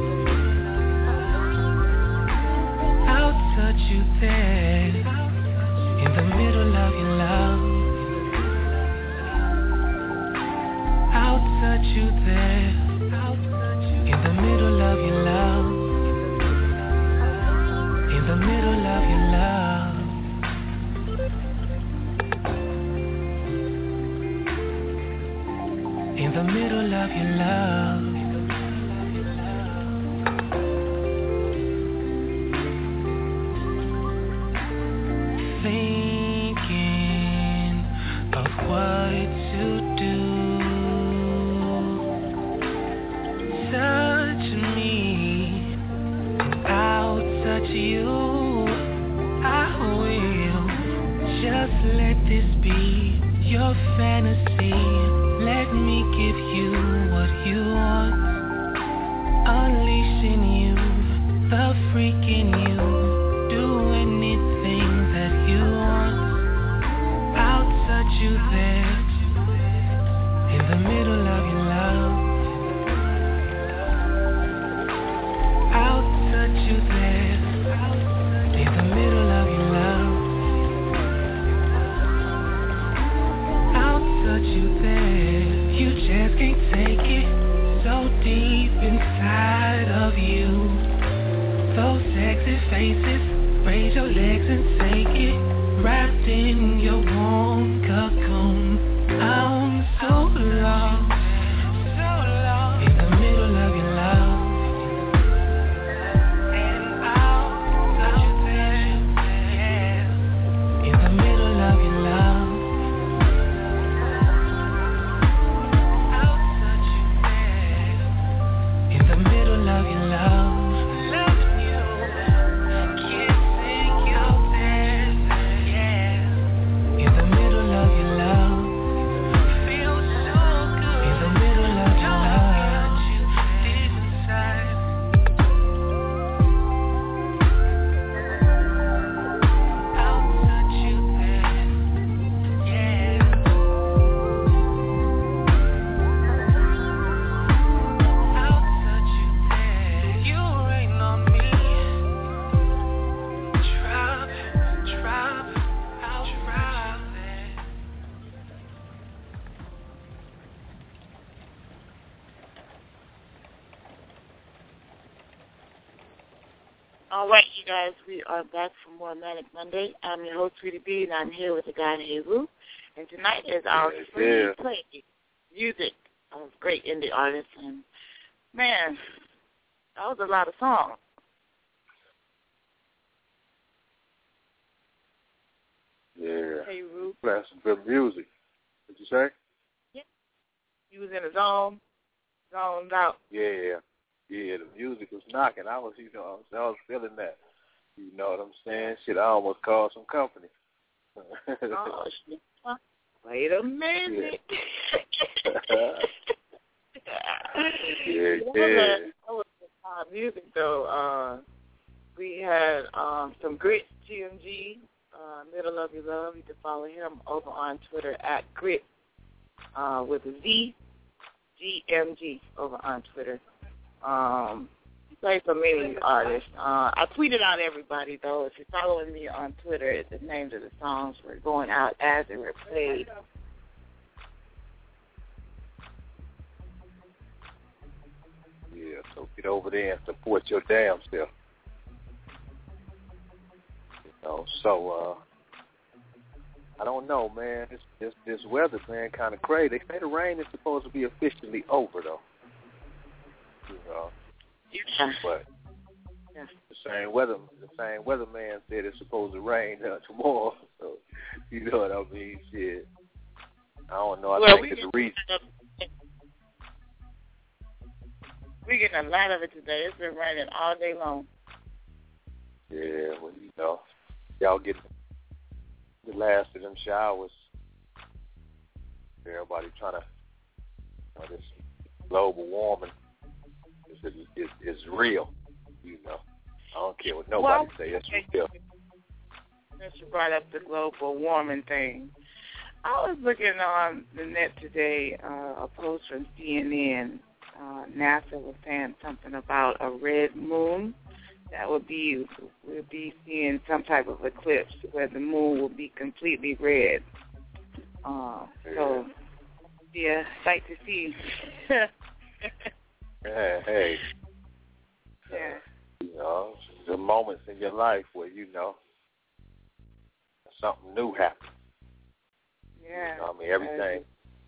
I'll touch you there, in the middle of your love. I'll touch you there, in the middle of your love. In the middle of your love. In the middle of your love. Thinking of what to do. Touch me, and I'll touch you. I will. Just let this be your fantasy. Let me give you what you want. Unleashing you, the freak in you. Do anything that you want. I'll touch you there, in the just can't take it. So deep inside of you. Those sexy faces, raise your legs and take it. Wrapped in your warm cocoon. I'm so lost in the middle of your love. And I'll touch you there, yeah. In the middle of your love. I'll touch you there. In the middle of your love. Loving you, kissing your face, yeah. In the middle of your love. Feels so good. In the middle of your love. Deep inside. I'll touch you there, yeah. I'll touch you there. You rain on me. Drop, I'll drop there. All right, you guys, we are back for more Manic Monday. I'm your host, Sweetie B, and I'm here with the guy, Heru. And tonight is our free play music of great indie artists. And, man, that was a lot of songs. Yeah. Heru. Playing some good music. What'd you say? Yeah. He was in a zoned out. Yeah. Yeah, the music was knocking. I was feeling that. You know what I'm saying? Shit, I almost called some company. Oh, shit. Wait a minute. Yeah. That was some music, though. We had some Grit, GMG, Middle of Your Love. You can follow him over on Twitter at Grit with a Z, GMG over on Twitter. Play so many artists. I tweeted out everybody, though. If you're following me on Twitter, the names of the songs were going out as they were played. Yeah, so get over there and support your damn self. You know, so I don't know, man. This weather, man, kind of crazy. They say the rain is supposed to be officially over, though. You know, but the same weatherman said it's supposed to rain tomorrow. So you know what I mean? Shit, I don't know. I think it's the reason. We're getting a lot of it today. It's been raining all day long. Yeah, well, you know, y'all get the last of them showers. Everybody trying to, this global warming is real. You know, I don't care what nobody say. It's real. Since you brought up the global warming thing, I was looking on the net today, a post from CNN. NASA was saying something about a red moon. We'll be seeing some type of eclipse where the moon will be completely red. So, yeah, sight to see. Hey. Yeah. You know, the moments in your life where, you know, something new happens. Yeah. You know, I mean, everything.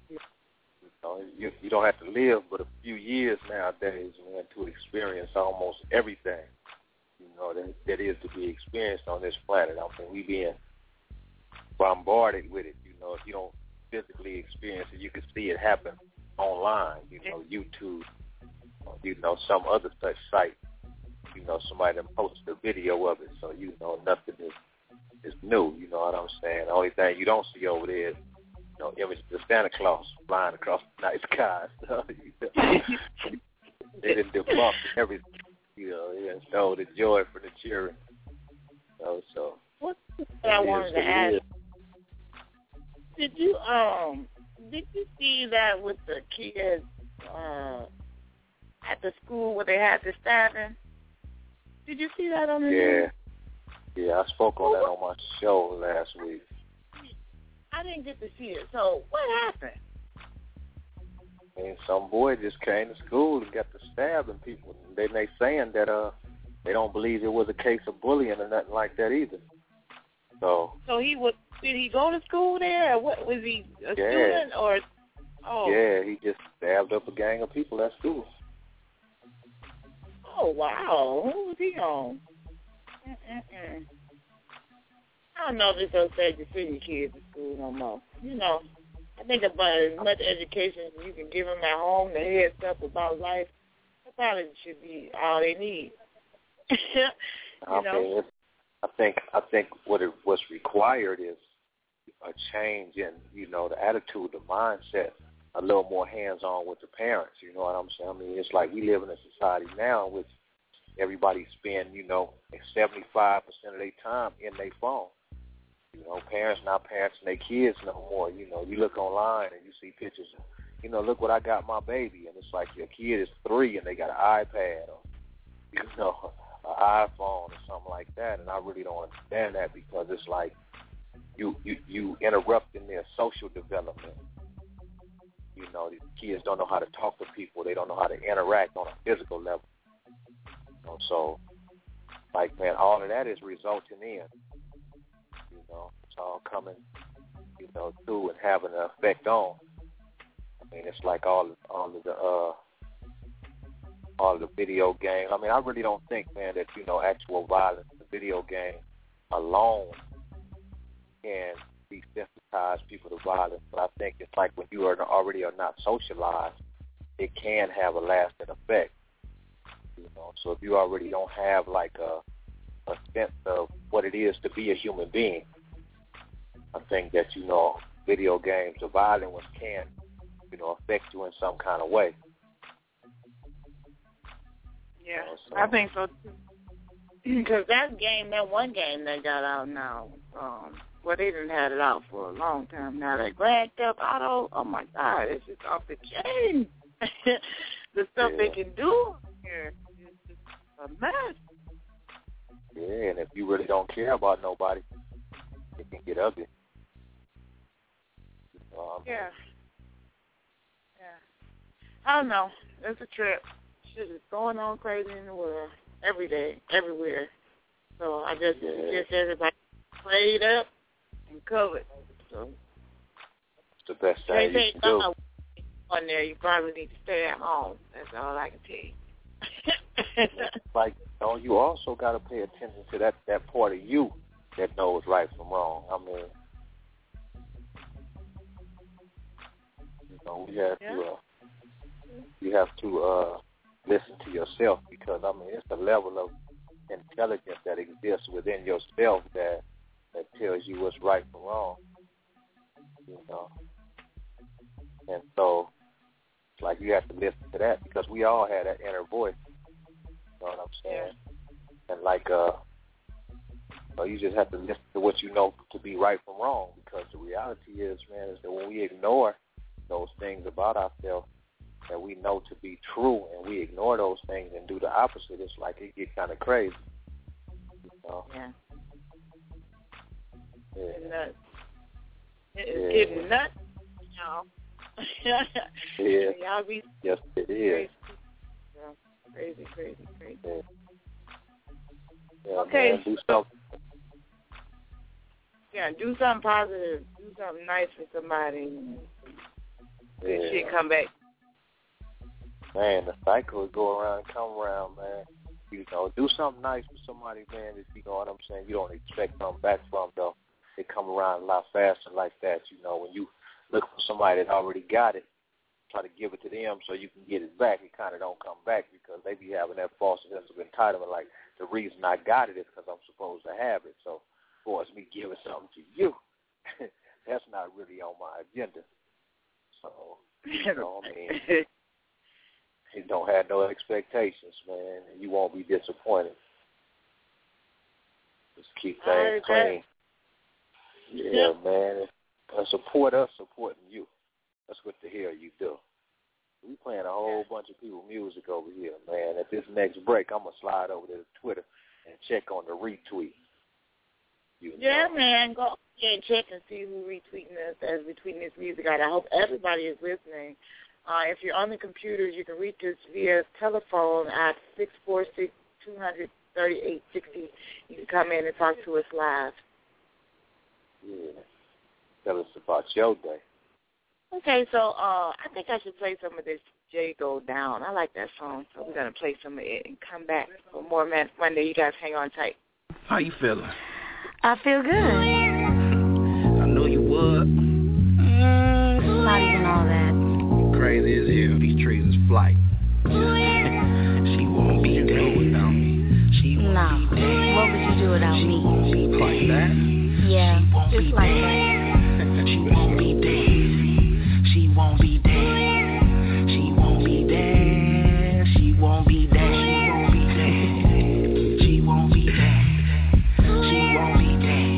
You don't have to live but a few years nowadays, man, to experience almost everything, you know, that is to be experienced on this planet. I mean, we being bombarded with it. You know, if you don't physically experience it, you can see it happen online, you know, YouTube, you know, some other such site. You know, somebody that posted a video of it, so you know nothing is new, you know what I'm saying? The only thing you don't see over there is, you know, images of Santa Claus flying across the night sky. So, they didn't debunk everything, you know, and so the joy for the children. You know, so what I wanted to ask, did you see that with the kids at the school where they had the stabbing? Did you see that on the news? Yeah, I spoke on that on my show last week. I didn't get to see it. So what happened? And some boy just came to school and got to stabbing people. And then they saying that they don't believe it was a case of bullying or nothing like that either. So did he go to school there? Or what was he a student or? Oh. Yeah, he just stabbed up a gang of people at school. Oh wow, who was he on? I don't know if it's so sad to send your kids to school no more. You know, I think about as much education as you can give them at home, the head stuff about life, that probably should be all they need. I think what's required is a change in, the attitude, the mindset, a little more hands-on with the parents. You know what I'm saying? I mean, it's like we live in a society now in which everybody spend, 75% of their time in their phone. Parents not parenting their kids no more. You look online and you see pictures of, look what I got my baby. And it's like your kid is 3 and they got an iPad or, an iPhone or something like that. And I really don't understand that because it's like you interrupting their social development. These kids don't know how to talk to people. They don't know how to interact on a physical level. So, like, man, all of that is resulting in, it's all coming, through and having an effect on. I mean, it's like all of the video games. I mean, I really don't think, man, that, actual violence, the video game alone can desensitize people to violence. But I think it's like when you already are not socialized, it can have a lasting effect. So if you already don't have like a sense of what it is to be a human being, I think that, video games or violent ones can, affect you in some kind of way. Yeah, I think so too. Because that one game that got out now, they didn't have it out for a long time now. That Grand Theft Auto, oh my God, it's just off the chain. The stuff they can do here is just a mess. Yeah, and if you really don't care about nobody, it can get ugly. Yeah. I don't know. It's a trip. Shit is going on crazy in the world every day, everywhere. So I just suggest everybody prayed up and covered. So it's the best thing you can do. On there, you probably need to stay at home. That's all I can tell you. Like, you also got to pay attention to that part of you that knows right from wrong. I mean, you have to listen to yourself because, I mean, it's the level of intelligence that exists within yourself that tells you what's right from wrong. And so, it's like you have to listen to that because we all have that inner voice. You know what I'm saying? And like, you just have to listen to what you know to be right from wrong because the reality is, man, is that when we ignore those things about ourselves that we know to be true and we ignore those things and do the opposite, it's like it gets kind of crazy. Yeah. Yeah. It's getting nuts, y'all. Yeah. Y'all be yes, it is. Crazy. Yeah. Yeah, okay. Man, do something. Yeah, do something positive. Do something nice for somebody. Good shit come back. Man, the cycle will go around and come around, man. Do something nice for somebody, man, that you know what I'm saying, you don't expect something back from, though. They come around a lot faster like that, when you look for somebody that already got it, try to give it to them so you can get it back, it kind of don't come back because they be having that false sense of entitlement, like the reason I got it is because I'm supposed to have it. So, of course, me giving something to you, that's not really on my agenda. So, I mean, you don't have no expectations, man, and you won't be disappointed. Just keep things clean. Yeah, man. Support us, supporting you. That's what the hell you do. We playing a whole bunch of people's music over here, man. At this next break, I'm going to slide over to Twitter and check on the retweet. Yeah, man. Go and check and see who retweeting us as we tweeting this music out. I hope everybody is listening. If you're on the computer, you can reach us via telephone at 646-200-3860. You can come in and talk to us live. Yeah. Tell us about your day. Okay, so I think I should play some of this Jay Go Down. I like that song, so we're going to play some of it and come back for more Monday. You guys hang on tight. How you feeling? I feel good. I knew you would. It's not even all that. Crazy as hell. These trees is flight. She won't be dead without me. She won't be dead. What would you do without me? Like that? Yeah, just like that. She won't be dead. She won't be dead. She won't be dead. She won't be dead. She won't be dead. She won't be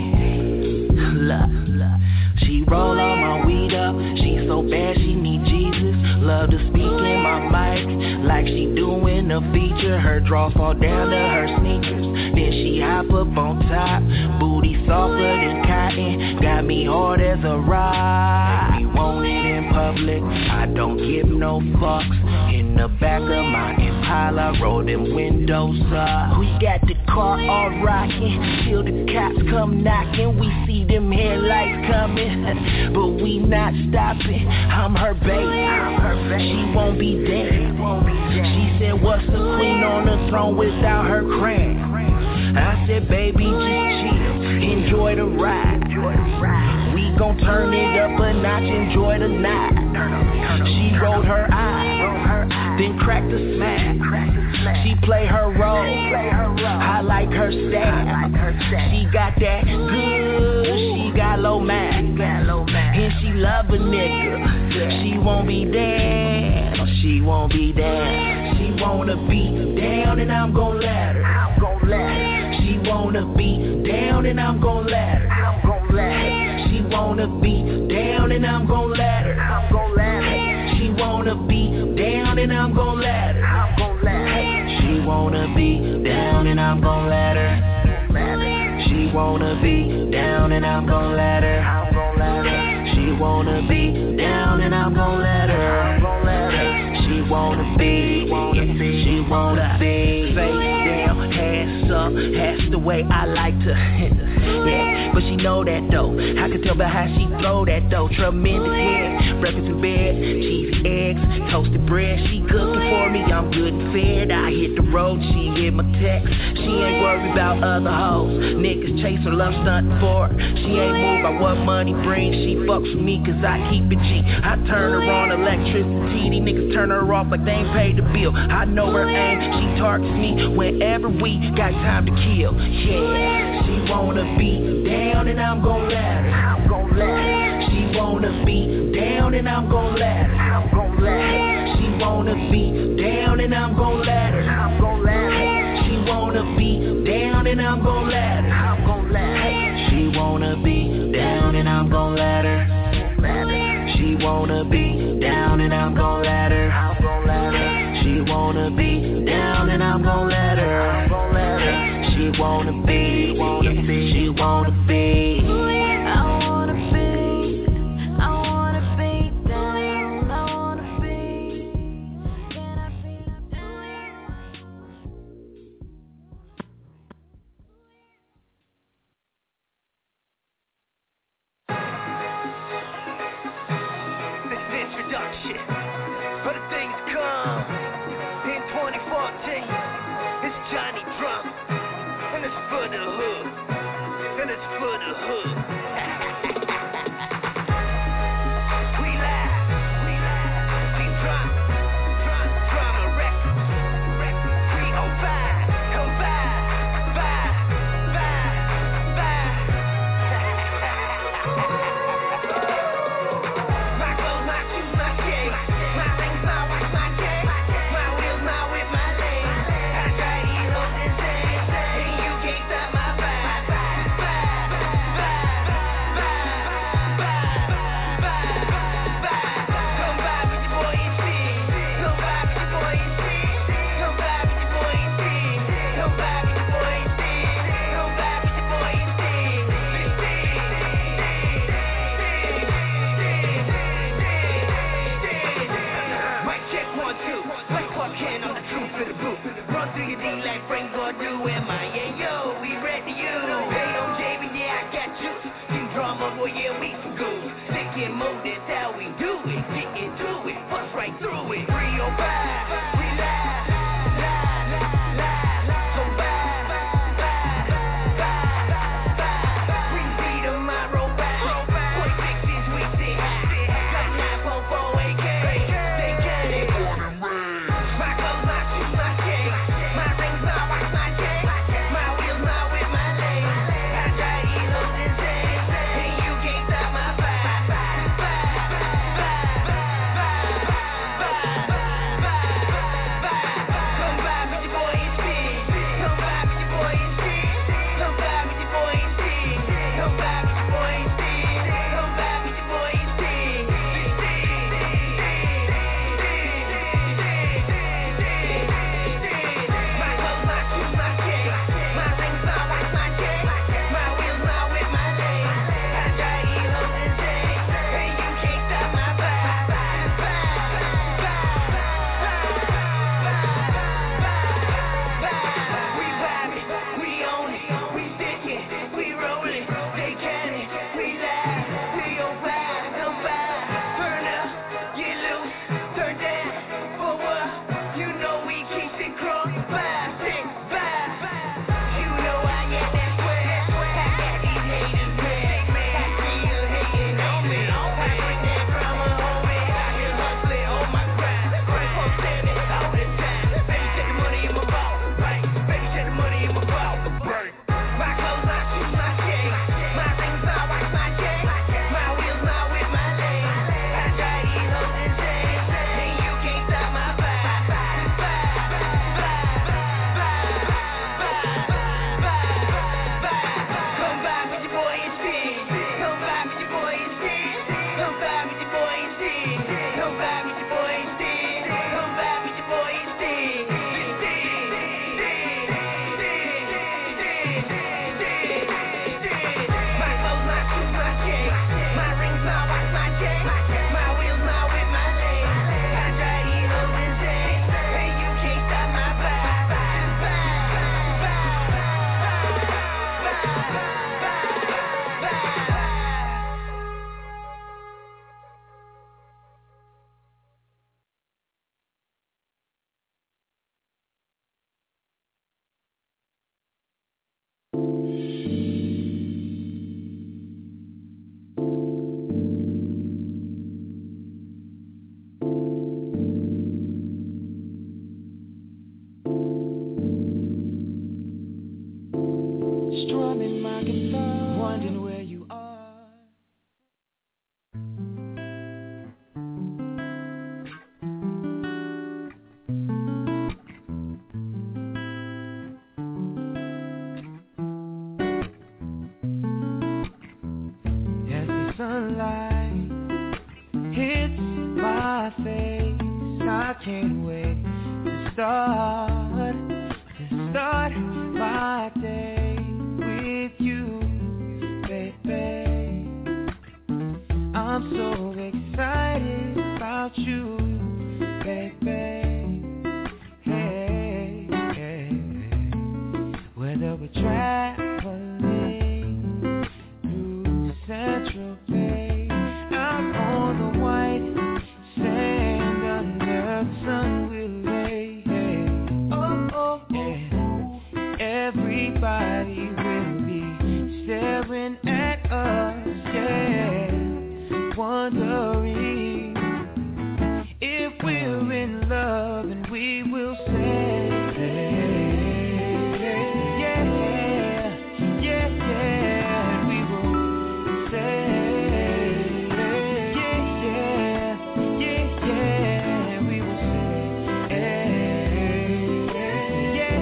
dead. Look, she roll all my weed up. She so bad she need Jesus. Love to speak in my mic like she doing a feature. Her draw fall down to her sneakers. Then she hop up on top. Booty softer than cotton. Got me hard as a rock. Make me want it in public. I don't give no fucks. In the back of my Impala, roll them windows up. We got the car all rocking. Till the cops come knocking. We see them headlights coming. But we not stopping. I'm her baby. She won't be dead. She said, what's a queen on the throne without her crown? I said, baby, just chill, enjoy the ride. We gon' turn it up a notch, enjoy the night. She rolled her eyes, then cracked a smack. She play her role, I like her style. She got that good, she got low mac, and she love a nigga. She won't be down, she won't be down. She wanna be down and I'm gon' let her. She wanna be down and I'm gon' let her. She wanna be down and I'm gon' let her. She wanna be down and I'm gon' let her. She wanna be down and I'm gon' let her. She wanna be down and I'm gon' let her. She wanna be down and I'm gon' let her. She wanna be, she wanna be face down, hands up, that's the way I like to. Yeah, but she know that though. I can tell by how she throw that though. Tremendous head, breakfast in bed, cheese, eggs, toasted bread. She cooking for me, I'm good and fed. I hit the road, she hit my text. She ain't worried about other hoes. Niggas chase her, love stunting for her. She ain't moved by what money brings. She fucks with me cause I keep it G. I turn her on electricity. These niggas turn her off like they ain't paid the bill. I know her aim, she targets me whenever we got time to kill. Yeah, she wanna be down and I'm gon' let her. She wanna be down and I'm gon' let her. She wanna be down and I'm gon' let her. She wanna be down and I'm gon' let her. She wanna be down and I'm gon' let her. She wanna be down and I'm gon' let her. She wanna be down and I'm gon' let her. She wanna be, she wanna be. My clothes, my shoes, my shades, my things, my watch, Do you be like Frank Gordon, M.I.A.O. We ready to you. Hey, on Jamie, yeah, I got you. Team drama, boy, yeah, we can go. Sick and mode, that's how we do it. Get into it, bust right through it. 305, we live. So bye. We see tomorrow back. Boy, fixes, we sit high. Got 944 AK. They got it. My clothes, my shoes, my shades. My rings, my watch, my chain. My wheels, my whip, my legs. I try these hoes insane. And you can't stop my vibe. Come by with your boy and spin. Come by with your boy and spin. Come by with your boy and spin. Come by with your boy and spin. Come by with your boy and spin. My clothes, my shoes, my shades. My rings, my watch, my chain. My wheels, my whip, my legs. I try these hoes insane. And you can't stop my vibe. We vibing, we own it, we sticking, we rolling, they can it, we live, we on fire, come by, turn up, get loose, turn down, for what? You know we keep it crunk, 5, 6, 5. You know I got that sweat, I got these haters mad, still hating on me. I bring that drama home, I can hustle it on my grind, 24/7 all the time. Baby, check the money in my vault, right? Baby, check the money in my vault, right? My clothes, my shoes, my shades, my rings, my watch, my chain, my wheels, my whip, my legs. I try these hoes insane, and you can't stop my vibe. Come by with your boy and spin. Come by with your boy and spin. Come by with your boy and spin. Come by with your boy and spin. Come by with your boy and spin. My clothes, my shoes, my shades. My rings, my watch, my chain. My wheels, my whip, my legs. I try these hoes insane, and you can't stop my vibe. Strumming my guitar, wondering where you are. As the sunlight hits my face, I can't wait to start my day with you, baby. I'm so excited about you, baby. Hey, hey. Whether we're traveling through Central Bay, out on the white sand under the sun we'll lay. Hey. Oh, yeah. Everybody will be staring at us, yeah, wondering if we're in love, and we will say, yeah, yeah, yeah, we will say, yeah, yeah, yeah, yeah, we will say, yeah,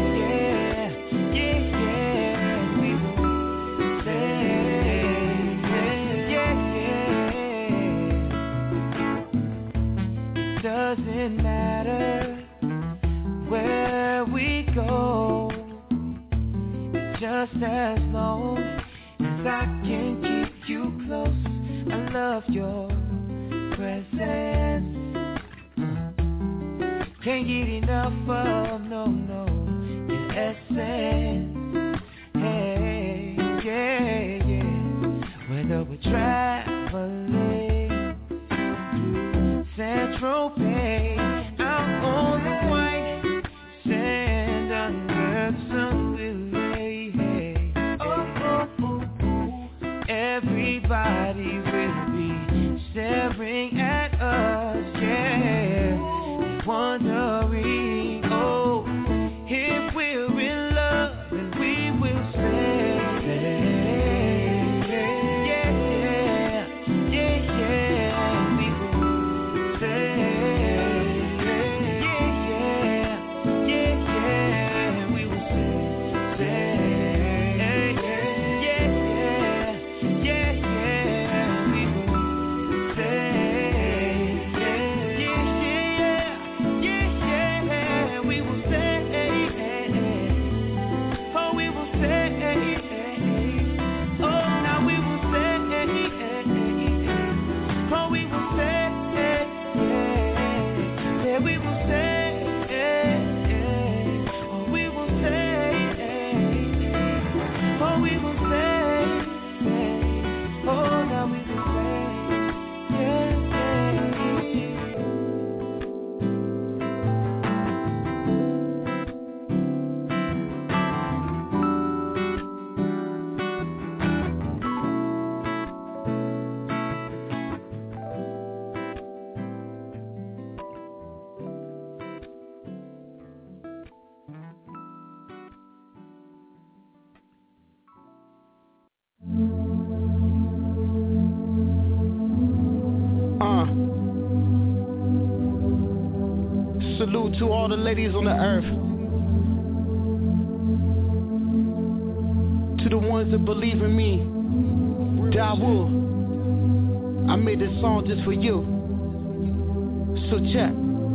yeah, we will say, yeah. It doesn't matter where we go, just as long as I can keep you close. I love your presence, can't get enough of, no, essence. Hey, yeah, yeah. Whether we're traveling through Saint-Tropez, out on the white sand under the sun will lay. Hey, everybody will be staring at us, yeah, wondering, oh, if we're in love, then we will say, yeah, yeah, yeah, we will say, yeah, yeah, we will say, Salute to all the ladies on the earth, to the ones that believe in me. Dawood, I made this song just for you. So check.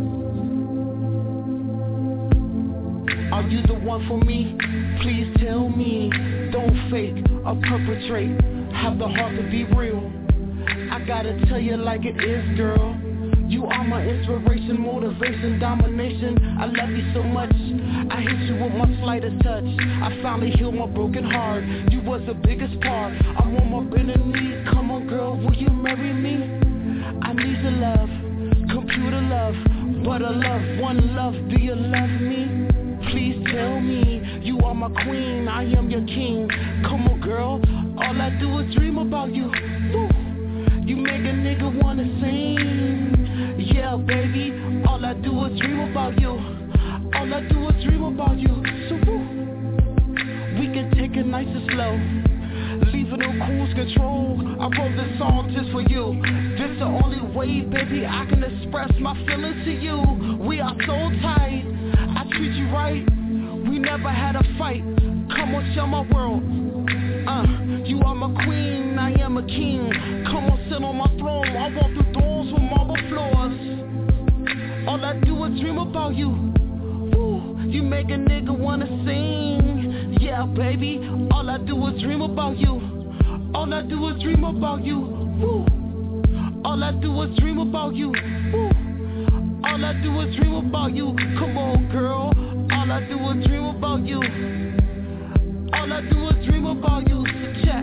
Are you the one for me? Please tell me. Don't fake or perpetrate. Have the heart to be real. I gotta tell you like it is, girl. You are my inspiration, motivation, domination. I love you so much. I hit you with my slightest touch. I finally healed my broken heart. You was the biggest part. I'm on my bended knees. Come on, girl, will you marry me? I need your love, computer love, butter love, one love. Do you love me? Please tell me. You are my queen. I am your king. Come on, girl. All I do is dream about you. Woo. You make a nigga wanna sing. Yeah, baby, all I do is dream about you. All I do is dream about you. So woo, we can take it nice and slow, leaving no cruise control. I wrote this song just for you. This the only way, baby, I can express my feelings to you. We are so tight, I treat you right. We never had a fight. Come on, share my world. You are my queen, I am a king. Come on, sit on my throne. I walk through doors with marble floors. All I do is dream about you. Woo, you make a nigga wanna sing. Yeah, baby, all I do is dream about you. All I do is dream about you. Woo, all I do is dream about you. Woo, all I do is dream about you. Come on, girl, all I do is dream about you. All I do is dream about you. So check.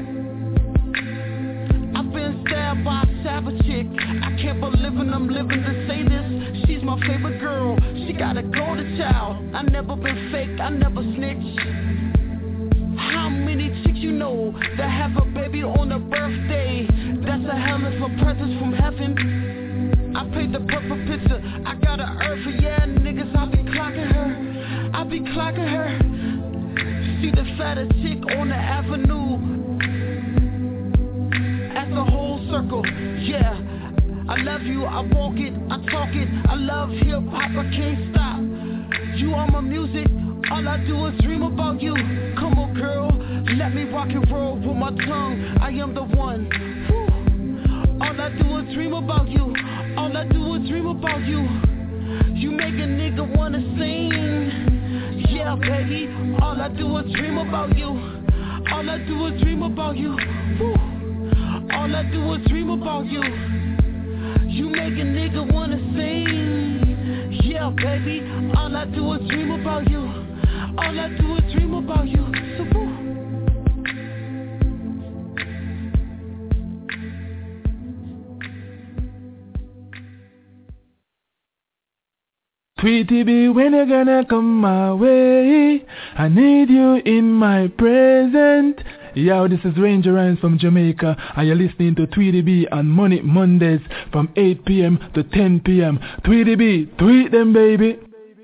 I've been stabbed by a savage chick. I can't believe I'm living to say this. She's my favorite girl. She got a golden child. I never been fake. I never snitch. How many chicks you know that have a baby on their birthday? That's a hell of a present from heaven. I paint the perfect picture. I got an earth, yeah, niggas. I be clocking her. I be clocking her. See the fattest chick on the avenue. As a whole circle, yeah. I love you, I walk it, I talk it. I love hip hop, I can't stop. You are my music, all I do is dream about you. Come on, girl, let me rock and roll with my tongue. I am the one. Woo. All I do is dream about you. All I do is dream about you. You make a nigga wanna sing. Yeah, baby, all I do is dream about you. All I do is dream about you. Woo. All I do is dream about you. You make a nigga wanna sing. Yeah, baby, all I do is dream about you. All I do is dream about you. So woo. Tweety B, when you gonna come my way? I need you in my present. Yo, this is Ranger Rhymes from Jamaica, and you're listening to Tweety B on Money Mondays from 8 p.m. to 10 p.m. Tweety B, tweet them, baby.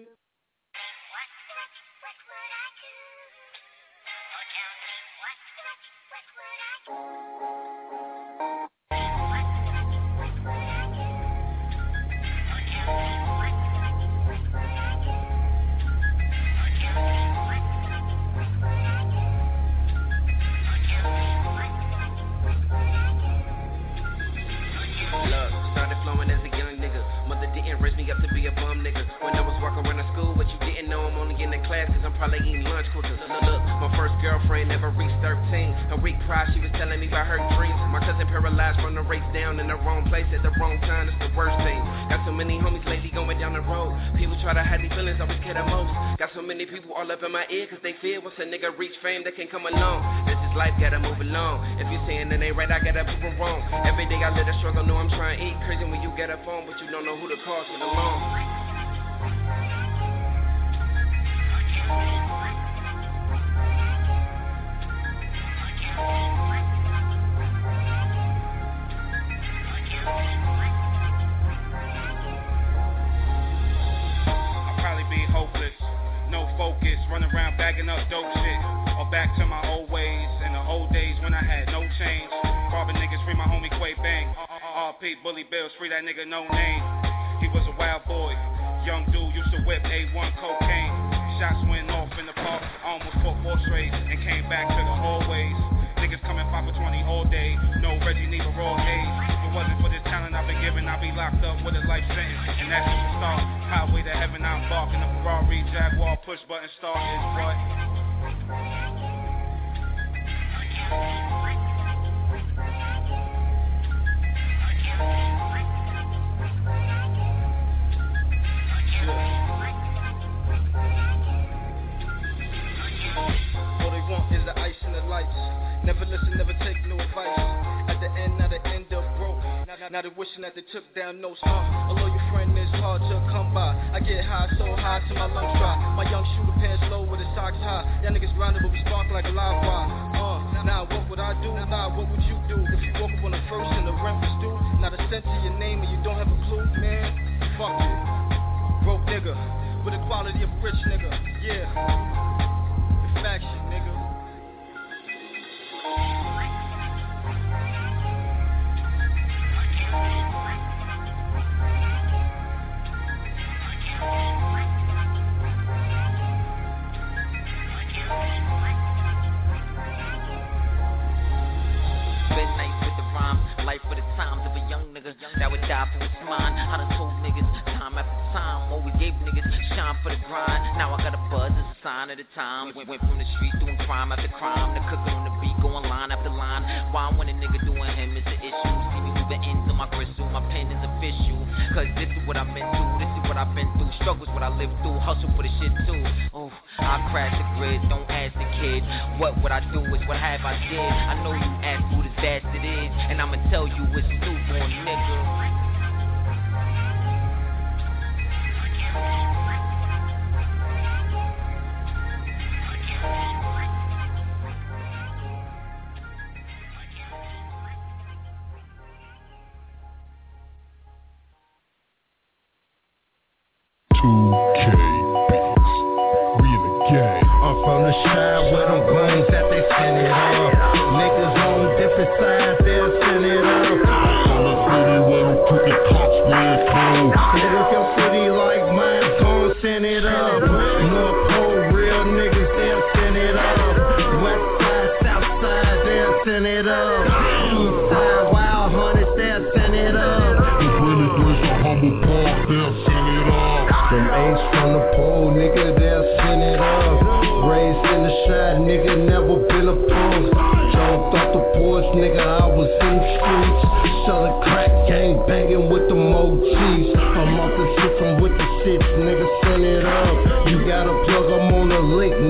Once a nigga reach fame, they can come along. This is life, gotta move along. If you saying it ain't right, I gotta prove it wrong. Every day I let it struggle, know I'm trying to eat. Crazy when you get a phone, but you don't know who to call, get along. I'll probably be hopeless. No focus, running around bagging up dope shit. Or back to my old ways, in the old days when I had no change. Robbing niggas, free my homie Quay Bang. RP, Bully Bills, free that nigga no name. He was a wild boy, young dude, used to whip A1 cocaine. Shots went off in the park, almost fought horse race, and came back to the hallways. Niggas coming 5 for 20 all day, no Reggie, neither raw days. If it wasn't for this talent I've been given, I'd be locked up with a life sentence. And that's just a start. Highway to heaven, I'm barking a Ferrari, Jaguar, push button start is what? All they want is the ice and the lights. Never listen, never take no advice. At the end, now they end up broke. Now they wishing that they took down notes. Although your friend is hard to come by. I get high, so high till my lungs dry. My young shooter pants low with his socks high. Y'all niggas grounded but we spark like a live wire. Now what would I do? Nah, what would you do? If you woke up on the first and the rent was due? Not a cent to your name and you don't have a clue, man. Fuck it. Broke nigga with the quality of a rich nigga. Yeah. The faction, nigga. Midnight with the rhyme, life for the times of a young nigga that would die for his mind. I done told niggas time after time, always gave niggas shine for the grind. Now I got a buzz, it's a sign of the time. Went from the streets doing crime after crime, to cooking on the beat, going line after line. Why when a nigga doing him is the issue? See me through the ends of my gristle, my pen is official. Cause this is what I've been through, this is what I've been through. Struggles what I lived through, hustle for the shit too. Oh, I crash the grid, don't ask the kid. What would I do is what have I did. I know you ask who this bastard is, and I'ma tell you it's newborn nigga. I'm from the shine where them guns that they send it up. Niggas on different sides, they'll send it up. From the city where them crooked cops wear clothes. And if your city like mine, gon' send it up. North Pole, real niggas, they'll send it up. West side, south side, they'll send it up. East side, wild hunters, they'll send it up. The renegades of Humble Park, they'll send it up. Them ain't from the pole, nigga, they'll send it up. Raised in the shot, nigga, never been a punk. Jumped off the porch, nigga, I was in the streets. Selling crack, gang banging with the OGs. I'm off the system with the six, nigga, send it up. You got a plug, I'm on the link,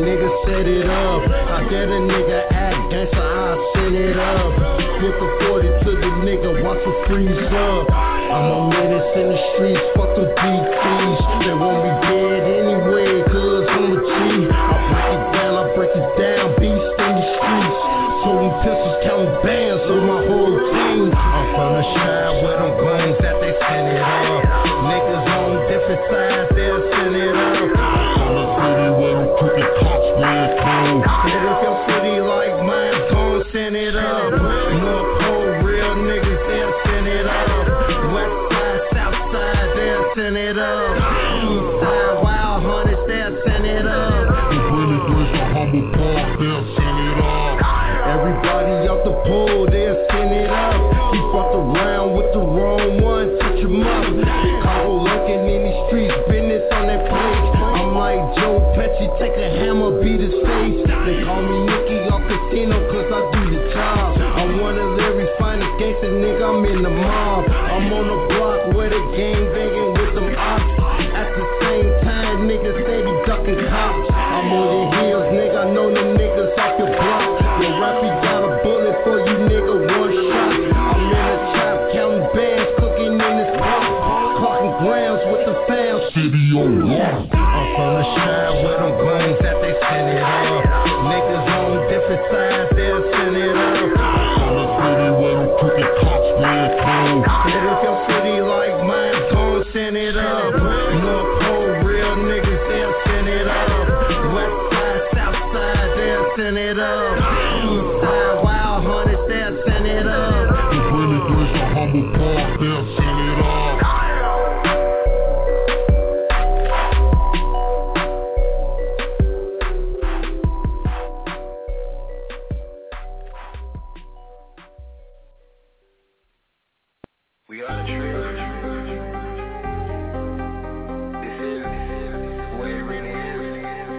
set it up. I dare the nigga act gangsta, I send it up. Flip a 40 to the nigga, watch a freeze up. I'm a menace in the streets, fuck the DTs. They won't be dead anyway, cause I'm a G. I break it down, beast in the streets. Toting pistols, counting bands on my whole team. I'm from the shine where them guns that they send it up. Niggas on different sides, they'll send it up. From the city where them crooked cops wear clothes. And if your city like mine, gon' send it up. North Pole, real niggas, they'll send it up. West side, south side, they'll send it up. East side, wild hunters, they'll send it up. The British Grace of Humble Park, they'll send it up. Everybody out the pole, they'll send it up. He fucked around with the wrong one, touch him up. Chicago lurking in these streets, business on that plate. I'm like Joe Pesci, take a hammer, beat his face. They call me Nicky off Casino, cause I do the job. I'm one of Larry's finest gangsters, nigga, I'm in the mob. I'm on the block where the gang banging with them ops. At the same time, niggas steady ducking cops. I'm on your heels, nigga, I know them niggas off your block. Your rappy got a bullet for you, nigga, one shot. I'm in the trap, counting bands, cooking in this pot. Clocking grams with the fam, city on lock. I'm from the shine where them guns that they send it up. Niggas on different sides, they'll send it up. From the city where them crooked cops wear clothes. And if your city like mine, gon' send it up. North Pole, real niggas, they'll send it up. West side, south side, they'll send it up. East side, wild hunters, they'll send it up. The British Grace of Humble Park, they'll send it up. We are the truth. This is the way it really is.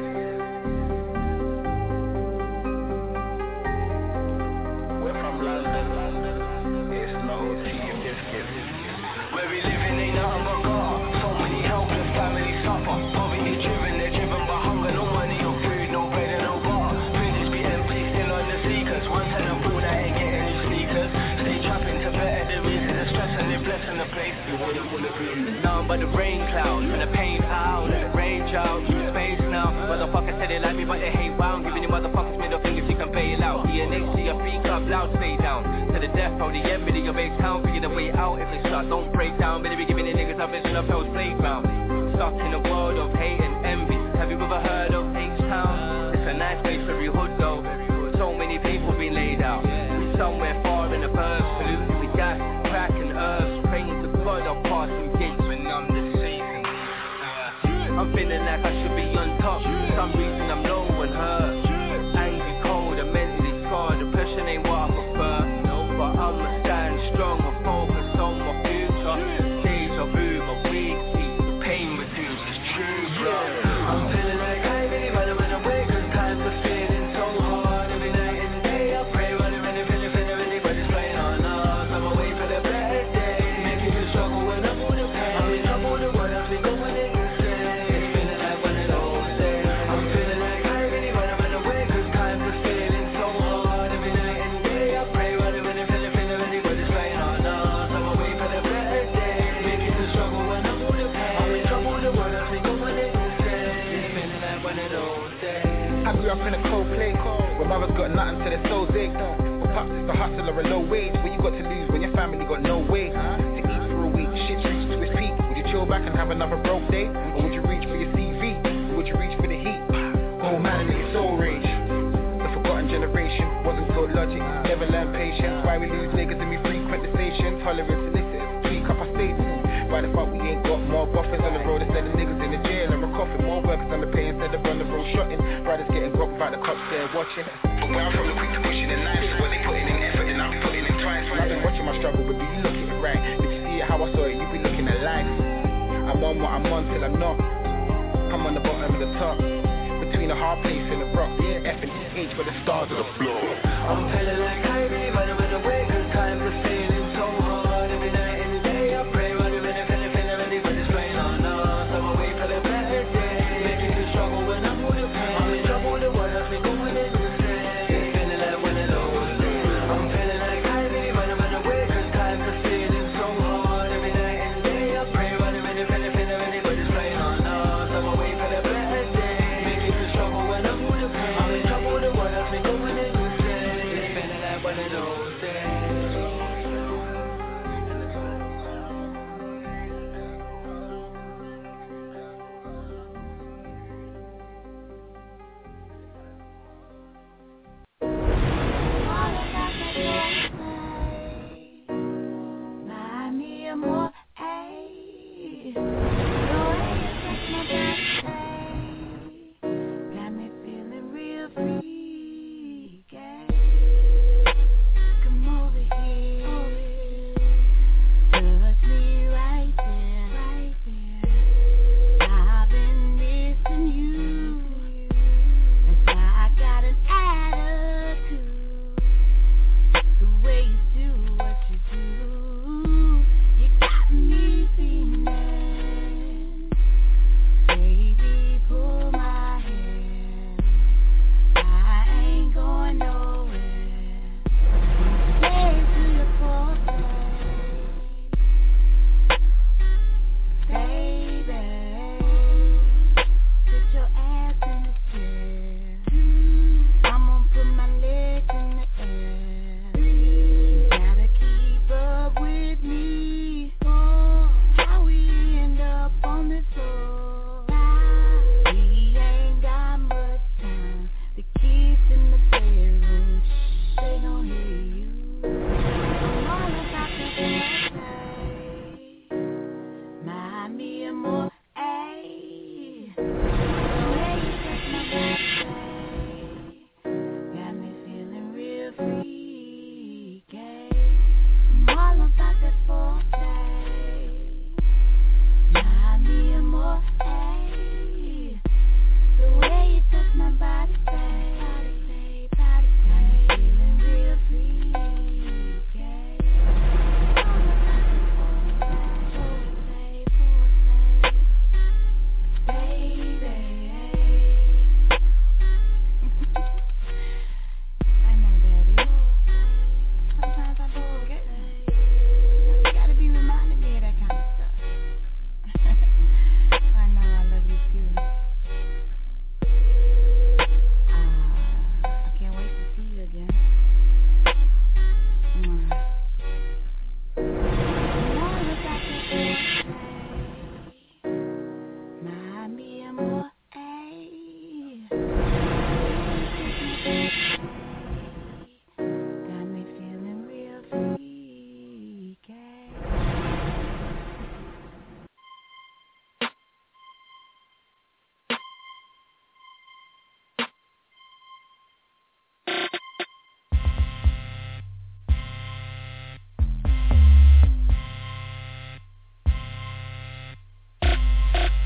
We're from London. It's no tea and biscuits. Where we living ain't nothing but God. So many helpless families suffer. Poverty driven, they're driven by hunger. No money, no food, no bread and no bar. Fridges be empty, still on the sneakers. One tenant food, I ain't getting any sneakers. Stay trapping to better the reason. Stressing and blessing the place. You wouldn't be nothing but the rain clouds. When the pain out, let it range out. Through space now. Motherfuckers say they like me, but they hate wow. I'm giving you motherfuckers middle fingers, you can pay it out. DNHC, I speak up loud, stay down. To the death row, the end of your base town. Figure the way out if it's shut, don't break down. Better be giving the niggas a vision of hell's playground. Stuck in a world of hate and envy. Have you ever heard of H-Town? It's a nice place for every hood though. So many people been laid out. We somewhere far in the burbs, polluted with gas, crack and herbs. Praying to God I'll pass some gates when I'm the season. I'm feeling like I should be on top. For some reason I'm low and hurt. Angry, cold, and mentally scarred. Depression ain't what I prefer. But I'ma stand strong and focus on my future. Deja vu, my weak teeth. The pain reduces, it's true, bro. I'm feeling like I really wanna run away. Cause times are feeling so hard. Every night and day I pray. Running, feeling, but it's playing on us. I'm away for the bad day. Making me struggle when I'm on the pain. I'm in trouble, the world I've been going insane. It's feeling like one of those days. I'm feeling like I really wanna run away. Cause times are feeling so hard. Every night and day I pray. Running, feeling, but it's playing on us. I'm away for the bad day. Making me struggle when I'm on the pain. I'm in trouble, the world I've been going insane. It's feeling like one of those days. I grew up in a cold place where mother's got nothing to their souls ache. But pops is the hustler a low wage. What you got to lose when your family got no way to eat for a week? Shit's reached to its peak. Would you chill back and have another broke day? Or would you reach for your CV? Or would you reach for the heat? Old man and your soul rage. The forgotten generation wasn't taught logic, never learned patience. Why we lose niggas and we frequent the stations? Tolerance solicitors, tweak up our status. Why the fuck we ain't got more buffers on the road instead of niggas in the jail and we're coughing? More workers on the pay instead of on the road shotting. Brothers getting got without the cops there watching. But where I'm from, the quick to pushing in knives. So when they putting in effort, then I'm putting in twice. I've been watching my struggle, but do you look at it right? If you see it how I saw it, you be looking at life. I'm on what I'm on till I'm not. I'm on the bottom of the top. Between a hard place and a rock. F and H for the stars of the floor. I'm feeling like I really wanna run away. Cause times are feeling so hard. Every night and day I pray. Running, feeling, but it's playing on us. I'm away for the bad day. Making me struggle when I'm on the pain. I'm in trouble, the world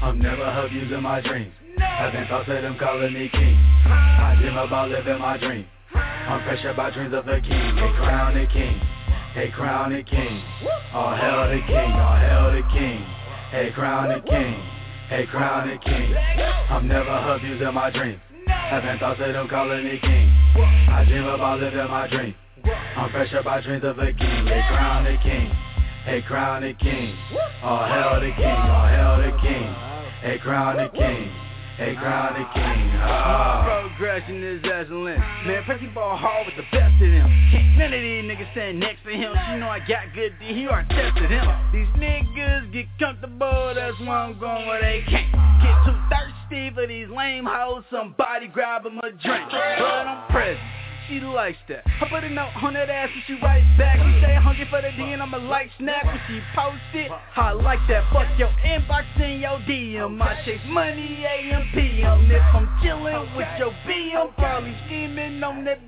I'm never abusing my dreams. Having thoughts of them calling me king. I dream about living my dream. I'm pressured by dreams of the king. They crown the king. They crown the king. All hail the king. All hail the king. They crown the king. They crown the king. I'm never abusing my dreams. Having thoughts of them calling me king. I dream about living my dream. I'm pressured by dreams of a king. They crown the king. They crown the king. All hail the king. All hail the king. They crown the king. They crown the king. Progression is excellent. Man, Pressy ball hard with the best of them. Can't none of these niggas stand next to him. She know I got good D, he already tested him. These niggas get comfortable, that's why I'm going where they can't. Get too thirsty for these lame hoes, somebody grab them a drink. But I'm present. She likes that. I put a note on that ass and she writes back. She say hungry for the D and I'm a light snack. When she post it, I like that. Fuck your inbox and your DM. I chase money AM PM. If I'm chillin' with your BM, probably scheming on that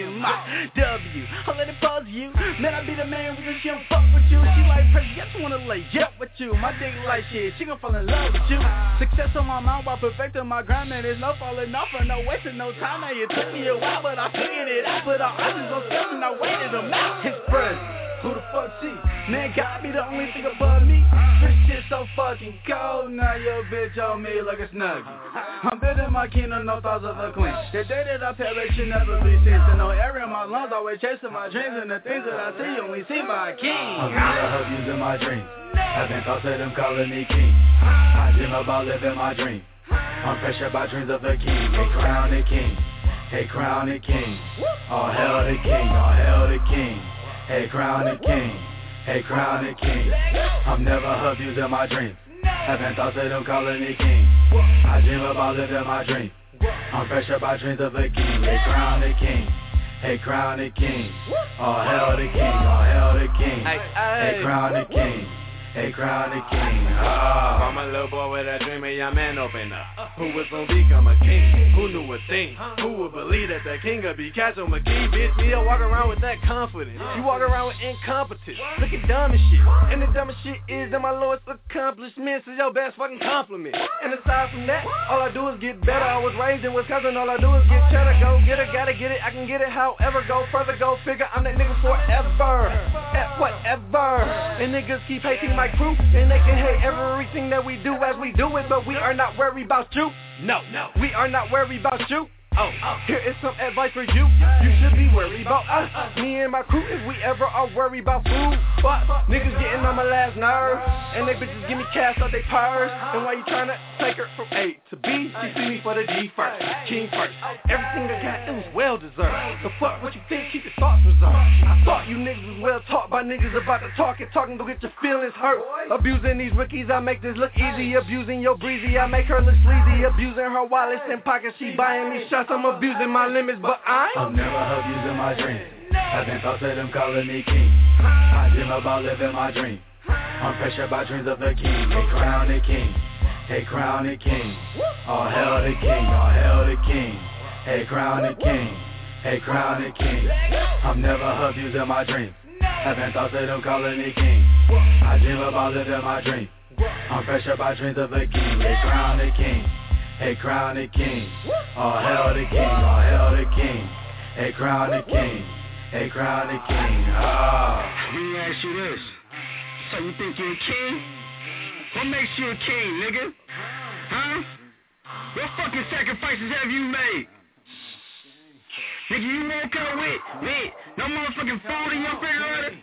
BM. W, I let it buzz you. Man, I be the man because she don't fuck with you. She like, Pressy, I just wanna lay up with you. My dick like shit, she gon' fall in love with you. Success on my mind while perfecting my grind. Man, there's no falling off or no wasting no time. Now you took me a while, but I figured it. I put our eyes on stuff and I waited them out. His presence, who the fuck she? Man, God be the only thing above me. This shit so fucking cold. Now your bitch on me like a snuggie. I'm building my kingdom, no thoughts of a queen. The day that I perish should never be seen. To no air in my lungs, always chasing my dreams. And the things that I see only seen by a king. I'm never abusing my dreams. Having thoughts of them calling me king. I dream about living my dream. I'm pressured by dreams of a king. They crown the king. They crown the king. All hail the king. All hail the king. They crown the king. They crown the king. I'm never abusing my dreams. Having thoughts of them calling me king. I dream about living my dream. I'm pressured by dreams of a king. They crown the king. They crown the king. All hail the king. All hail the king. They crown the king. They crown the king. I'm a little boy with a dream and young man open up. Who was gonna become a king? Who knew a thing? Who would believe that the king would be Castle McGee? Bitch, me don't walk around with that confidence. You walk around with incompetence. Looking dumb as shit. And the dumbest shit is that my lowest accomplishments is your best fucking compliment. And aside from that, all I do is get better. I was raised in Wisconsin, all I do is get cheddar. Go get it, gotta get it, I can get it however. Go further, go figure, I'm that nigga forever. At whatever. And niggas keep hating my crew, and they can hate everything that we do as we do it, but we are not worried about you. No, we are not worried about you. Here is some advice for you. You should be worried about us. Me and my crew, if we ever are worried about food. But niggas getting on my last nerve, and they bitches give me cash out they purse. And why you tryna take her from A to B? She see me for the D first, king first. Everything I got, it was well deserved. So fuck what you think, keep your thoughts reserved. I thought you niggas was well taught by niggas about to talk and talking to get your feelings hurt. Abusing these rookies, I make this look easy. Abusing your breezy, I make her look sleazy. Abusing her wallets and pockets, she buying me shots. I'm abusing my limits, but I'm never abusing my dreams. Having thoughts of them calling me king. I dream about living my dream. I'm pressured by dreams of a king. They crown the king. They crown the king. All hail the king. All hail the king. They crown the king. They crown the king. I'm never abusing my dreams. Having thoughts of them calling me king. I dream about living my dream. I'm pressured by dreams of a king. They crown the king. They crown the king. All hail the king. All hail the king. They crown the king. They crown the king. Let me ask you this. So you think you're a king? What makes you a king, nigga? Huh? What fucking sacrifices have you made? Nigga, you woke up with no motherfucking food in your refrigerator?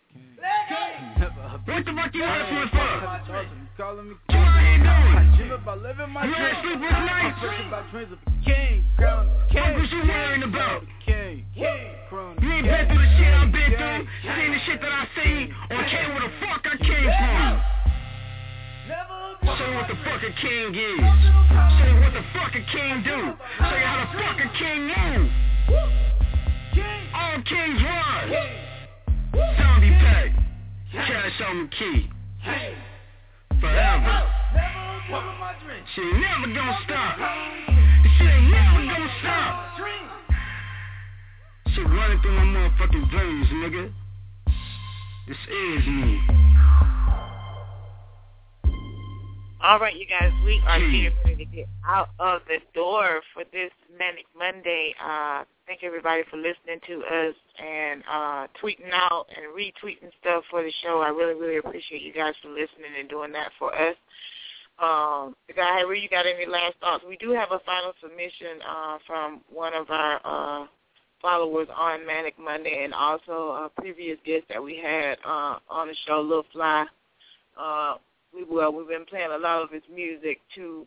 What the fuck you hustling for? Calling me king. What are you doing? I dream about living my dream. You ain't sleep with nights. I'm thinking about dreams of a king, crown king. What you worrying about? King, crown. You ain't been through the shit I've been through. Seen the shit that I seen, or came where the fuck I came from. Show you what the fuck a king is. Show you what the fuck a king do. Show you how the fuck a king move. All kings rise. Zombie pack. Cash on the key. Forever. She ain't never gonna stop. She ain't never gonna stop. She running through my motherfucking veins, nigga. This is me. All right, you guys, we are here to get out of the door for this Manic Monday. Thank everybody for listening to us and tweeting out and retweeting stuff for the show. I really, really appreciate you guys for listening and doing that for us. Harry, you got any last thoughts? We do have a final submission from one of our followers on Manic Monday and also a previous guest that we had on the show, Lil Fly. We've been playing a lot of his music too.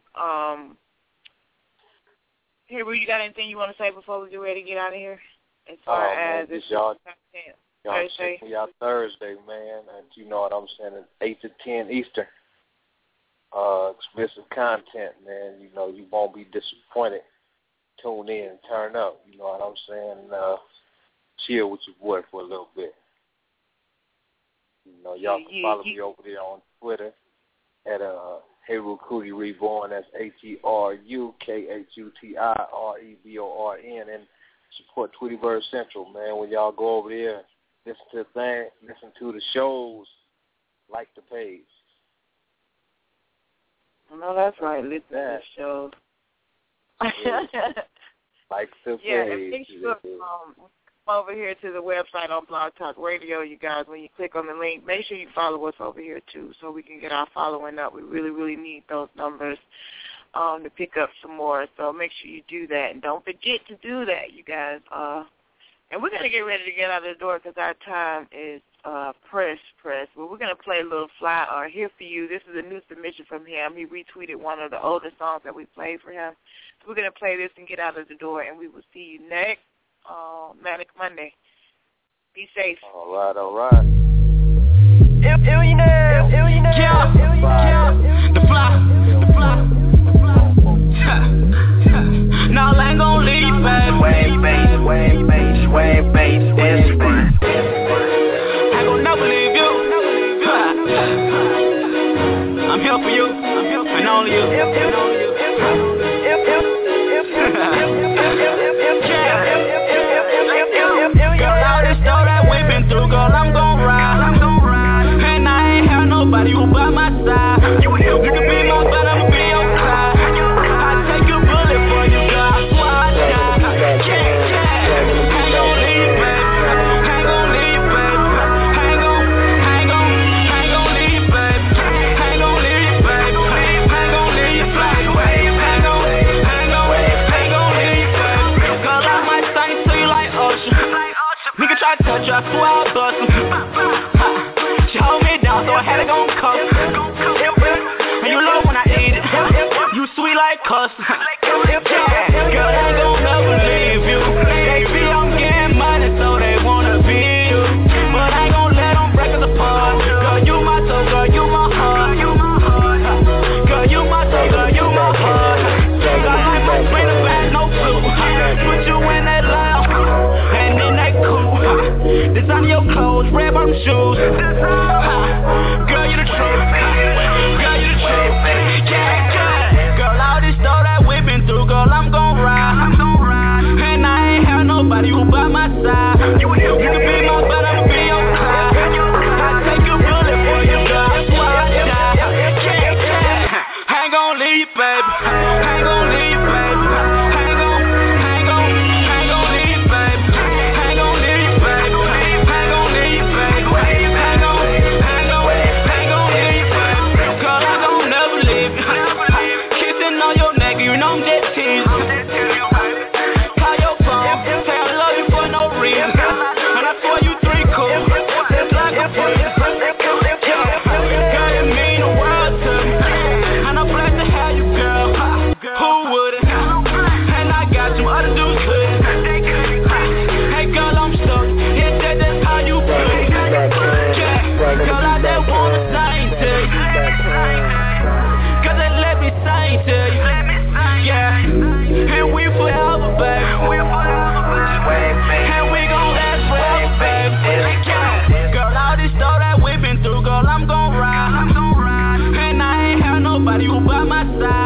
Harry, you got anything you want to say before we get ready to get out of here? As far as this y'all check me out Thursday, man. And you know what I'm saying? It's 8 to 10 Eastern. Explicit content, man. You know, you won't be disappointed. Tune in, turn up. You know what I'm saying? Chill with your boy for a little bit. You know, y'all can follow me over there on Twitter at Heru Kuti Reborn. That's HeruKHutiReborn, and support Tweetyverse Central, man. When y'all go over there, listen to the shows, like the page. No, that's right. Listen to the shows. Like the page. Yeah, and make sure come over here to the website on Blog Talk Radio, you guys. When you click on the link, make sure you follow us over here too, so we can get our following up. We really, really need those numbers to pick up some more. So make sure you do that, and don't forget to do that, you guys. And we're gonna get ready to get out of the door because our time is press. But we're gonna play a little Fly Here for You. This is a new submission from him. He retweeted one of the older songs that we played for him. So we're gonna play this and get out of the door, and we will see you next Manic Monday. Be safe. All right. The fly. No, I ain't gon' leave, baby. Sway bass, this one. I ain't gon' never leave you. I'm here for you, and only you. Girl, all this stuff that we've been through, girl, I'm gon' ride. And I ain't have nobody who by my side. You can be my but I'ma be your side. I take a bullet for you, girl, I swear I die. Ain't gon' leave, baby. Ain't gon' leave, baby. Ain't gon' leave, baby. Ain't gon' leave, baby. Ain't gon' leave, baby. Ain't gon' leave, baby. Girl, I might sing to you like Usher. Nigga try to touch you, I swear I'll bust him. She hold me down, so I had to go and cuff. And you love when I eat it. You sweet like custard. Girl, I ain't gon' never leave you. They see I'm getting money, so they wanna be you. But I ain't gon' let them break us apart. Girl, you my soul, girl, you my heart. Girl, you my soul, girl, you my heart. Girl, I might bring the back, no clue. Put you in that loud, and then they cool. Design your clothes, red bottom shoes. Girl, you the truth. Girl, you the truth. Yeah. Girl, all this stuff that we've been through, girl, I'm gon' ride. And I ain't have nobody who by my side. You can be my but I'ma be your side. I take a bullet for you, girl, I swear I die. Yeah. Ain't gon' leave, baby. Ain't gon' leave, baby. Ain't gon' leave, baby. Ain't gon' leave, baby. Ain't gon' leave, baby. Ain't gon' leave, baby. Girl, I gon' never leave you. Kissing on your neck, you know I'm dead teasing. Call your phone, say I love you for no reason. And I swear you three cool, just like a freak. Girl, you mean the world to me, and I'm blessed to have you, girl. Who wouldn't? And I got some other dudes couldn't. Hey girl, I'm stuck. That's how you feel. Girl, I just wanna sing to you. Cause they let me sing to you. Yeah. And we forever, baby. And we gon' last forever, baby. Girl, all this stuff that we've been through, girl, I'm gon' ride. And I ain't have nobody who by my side.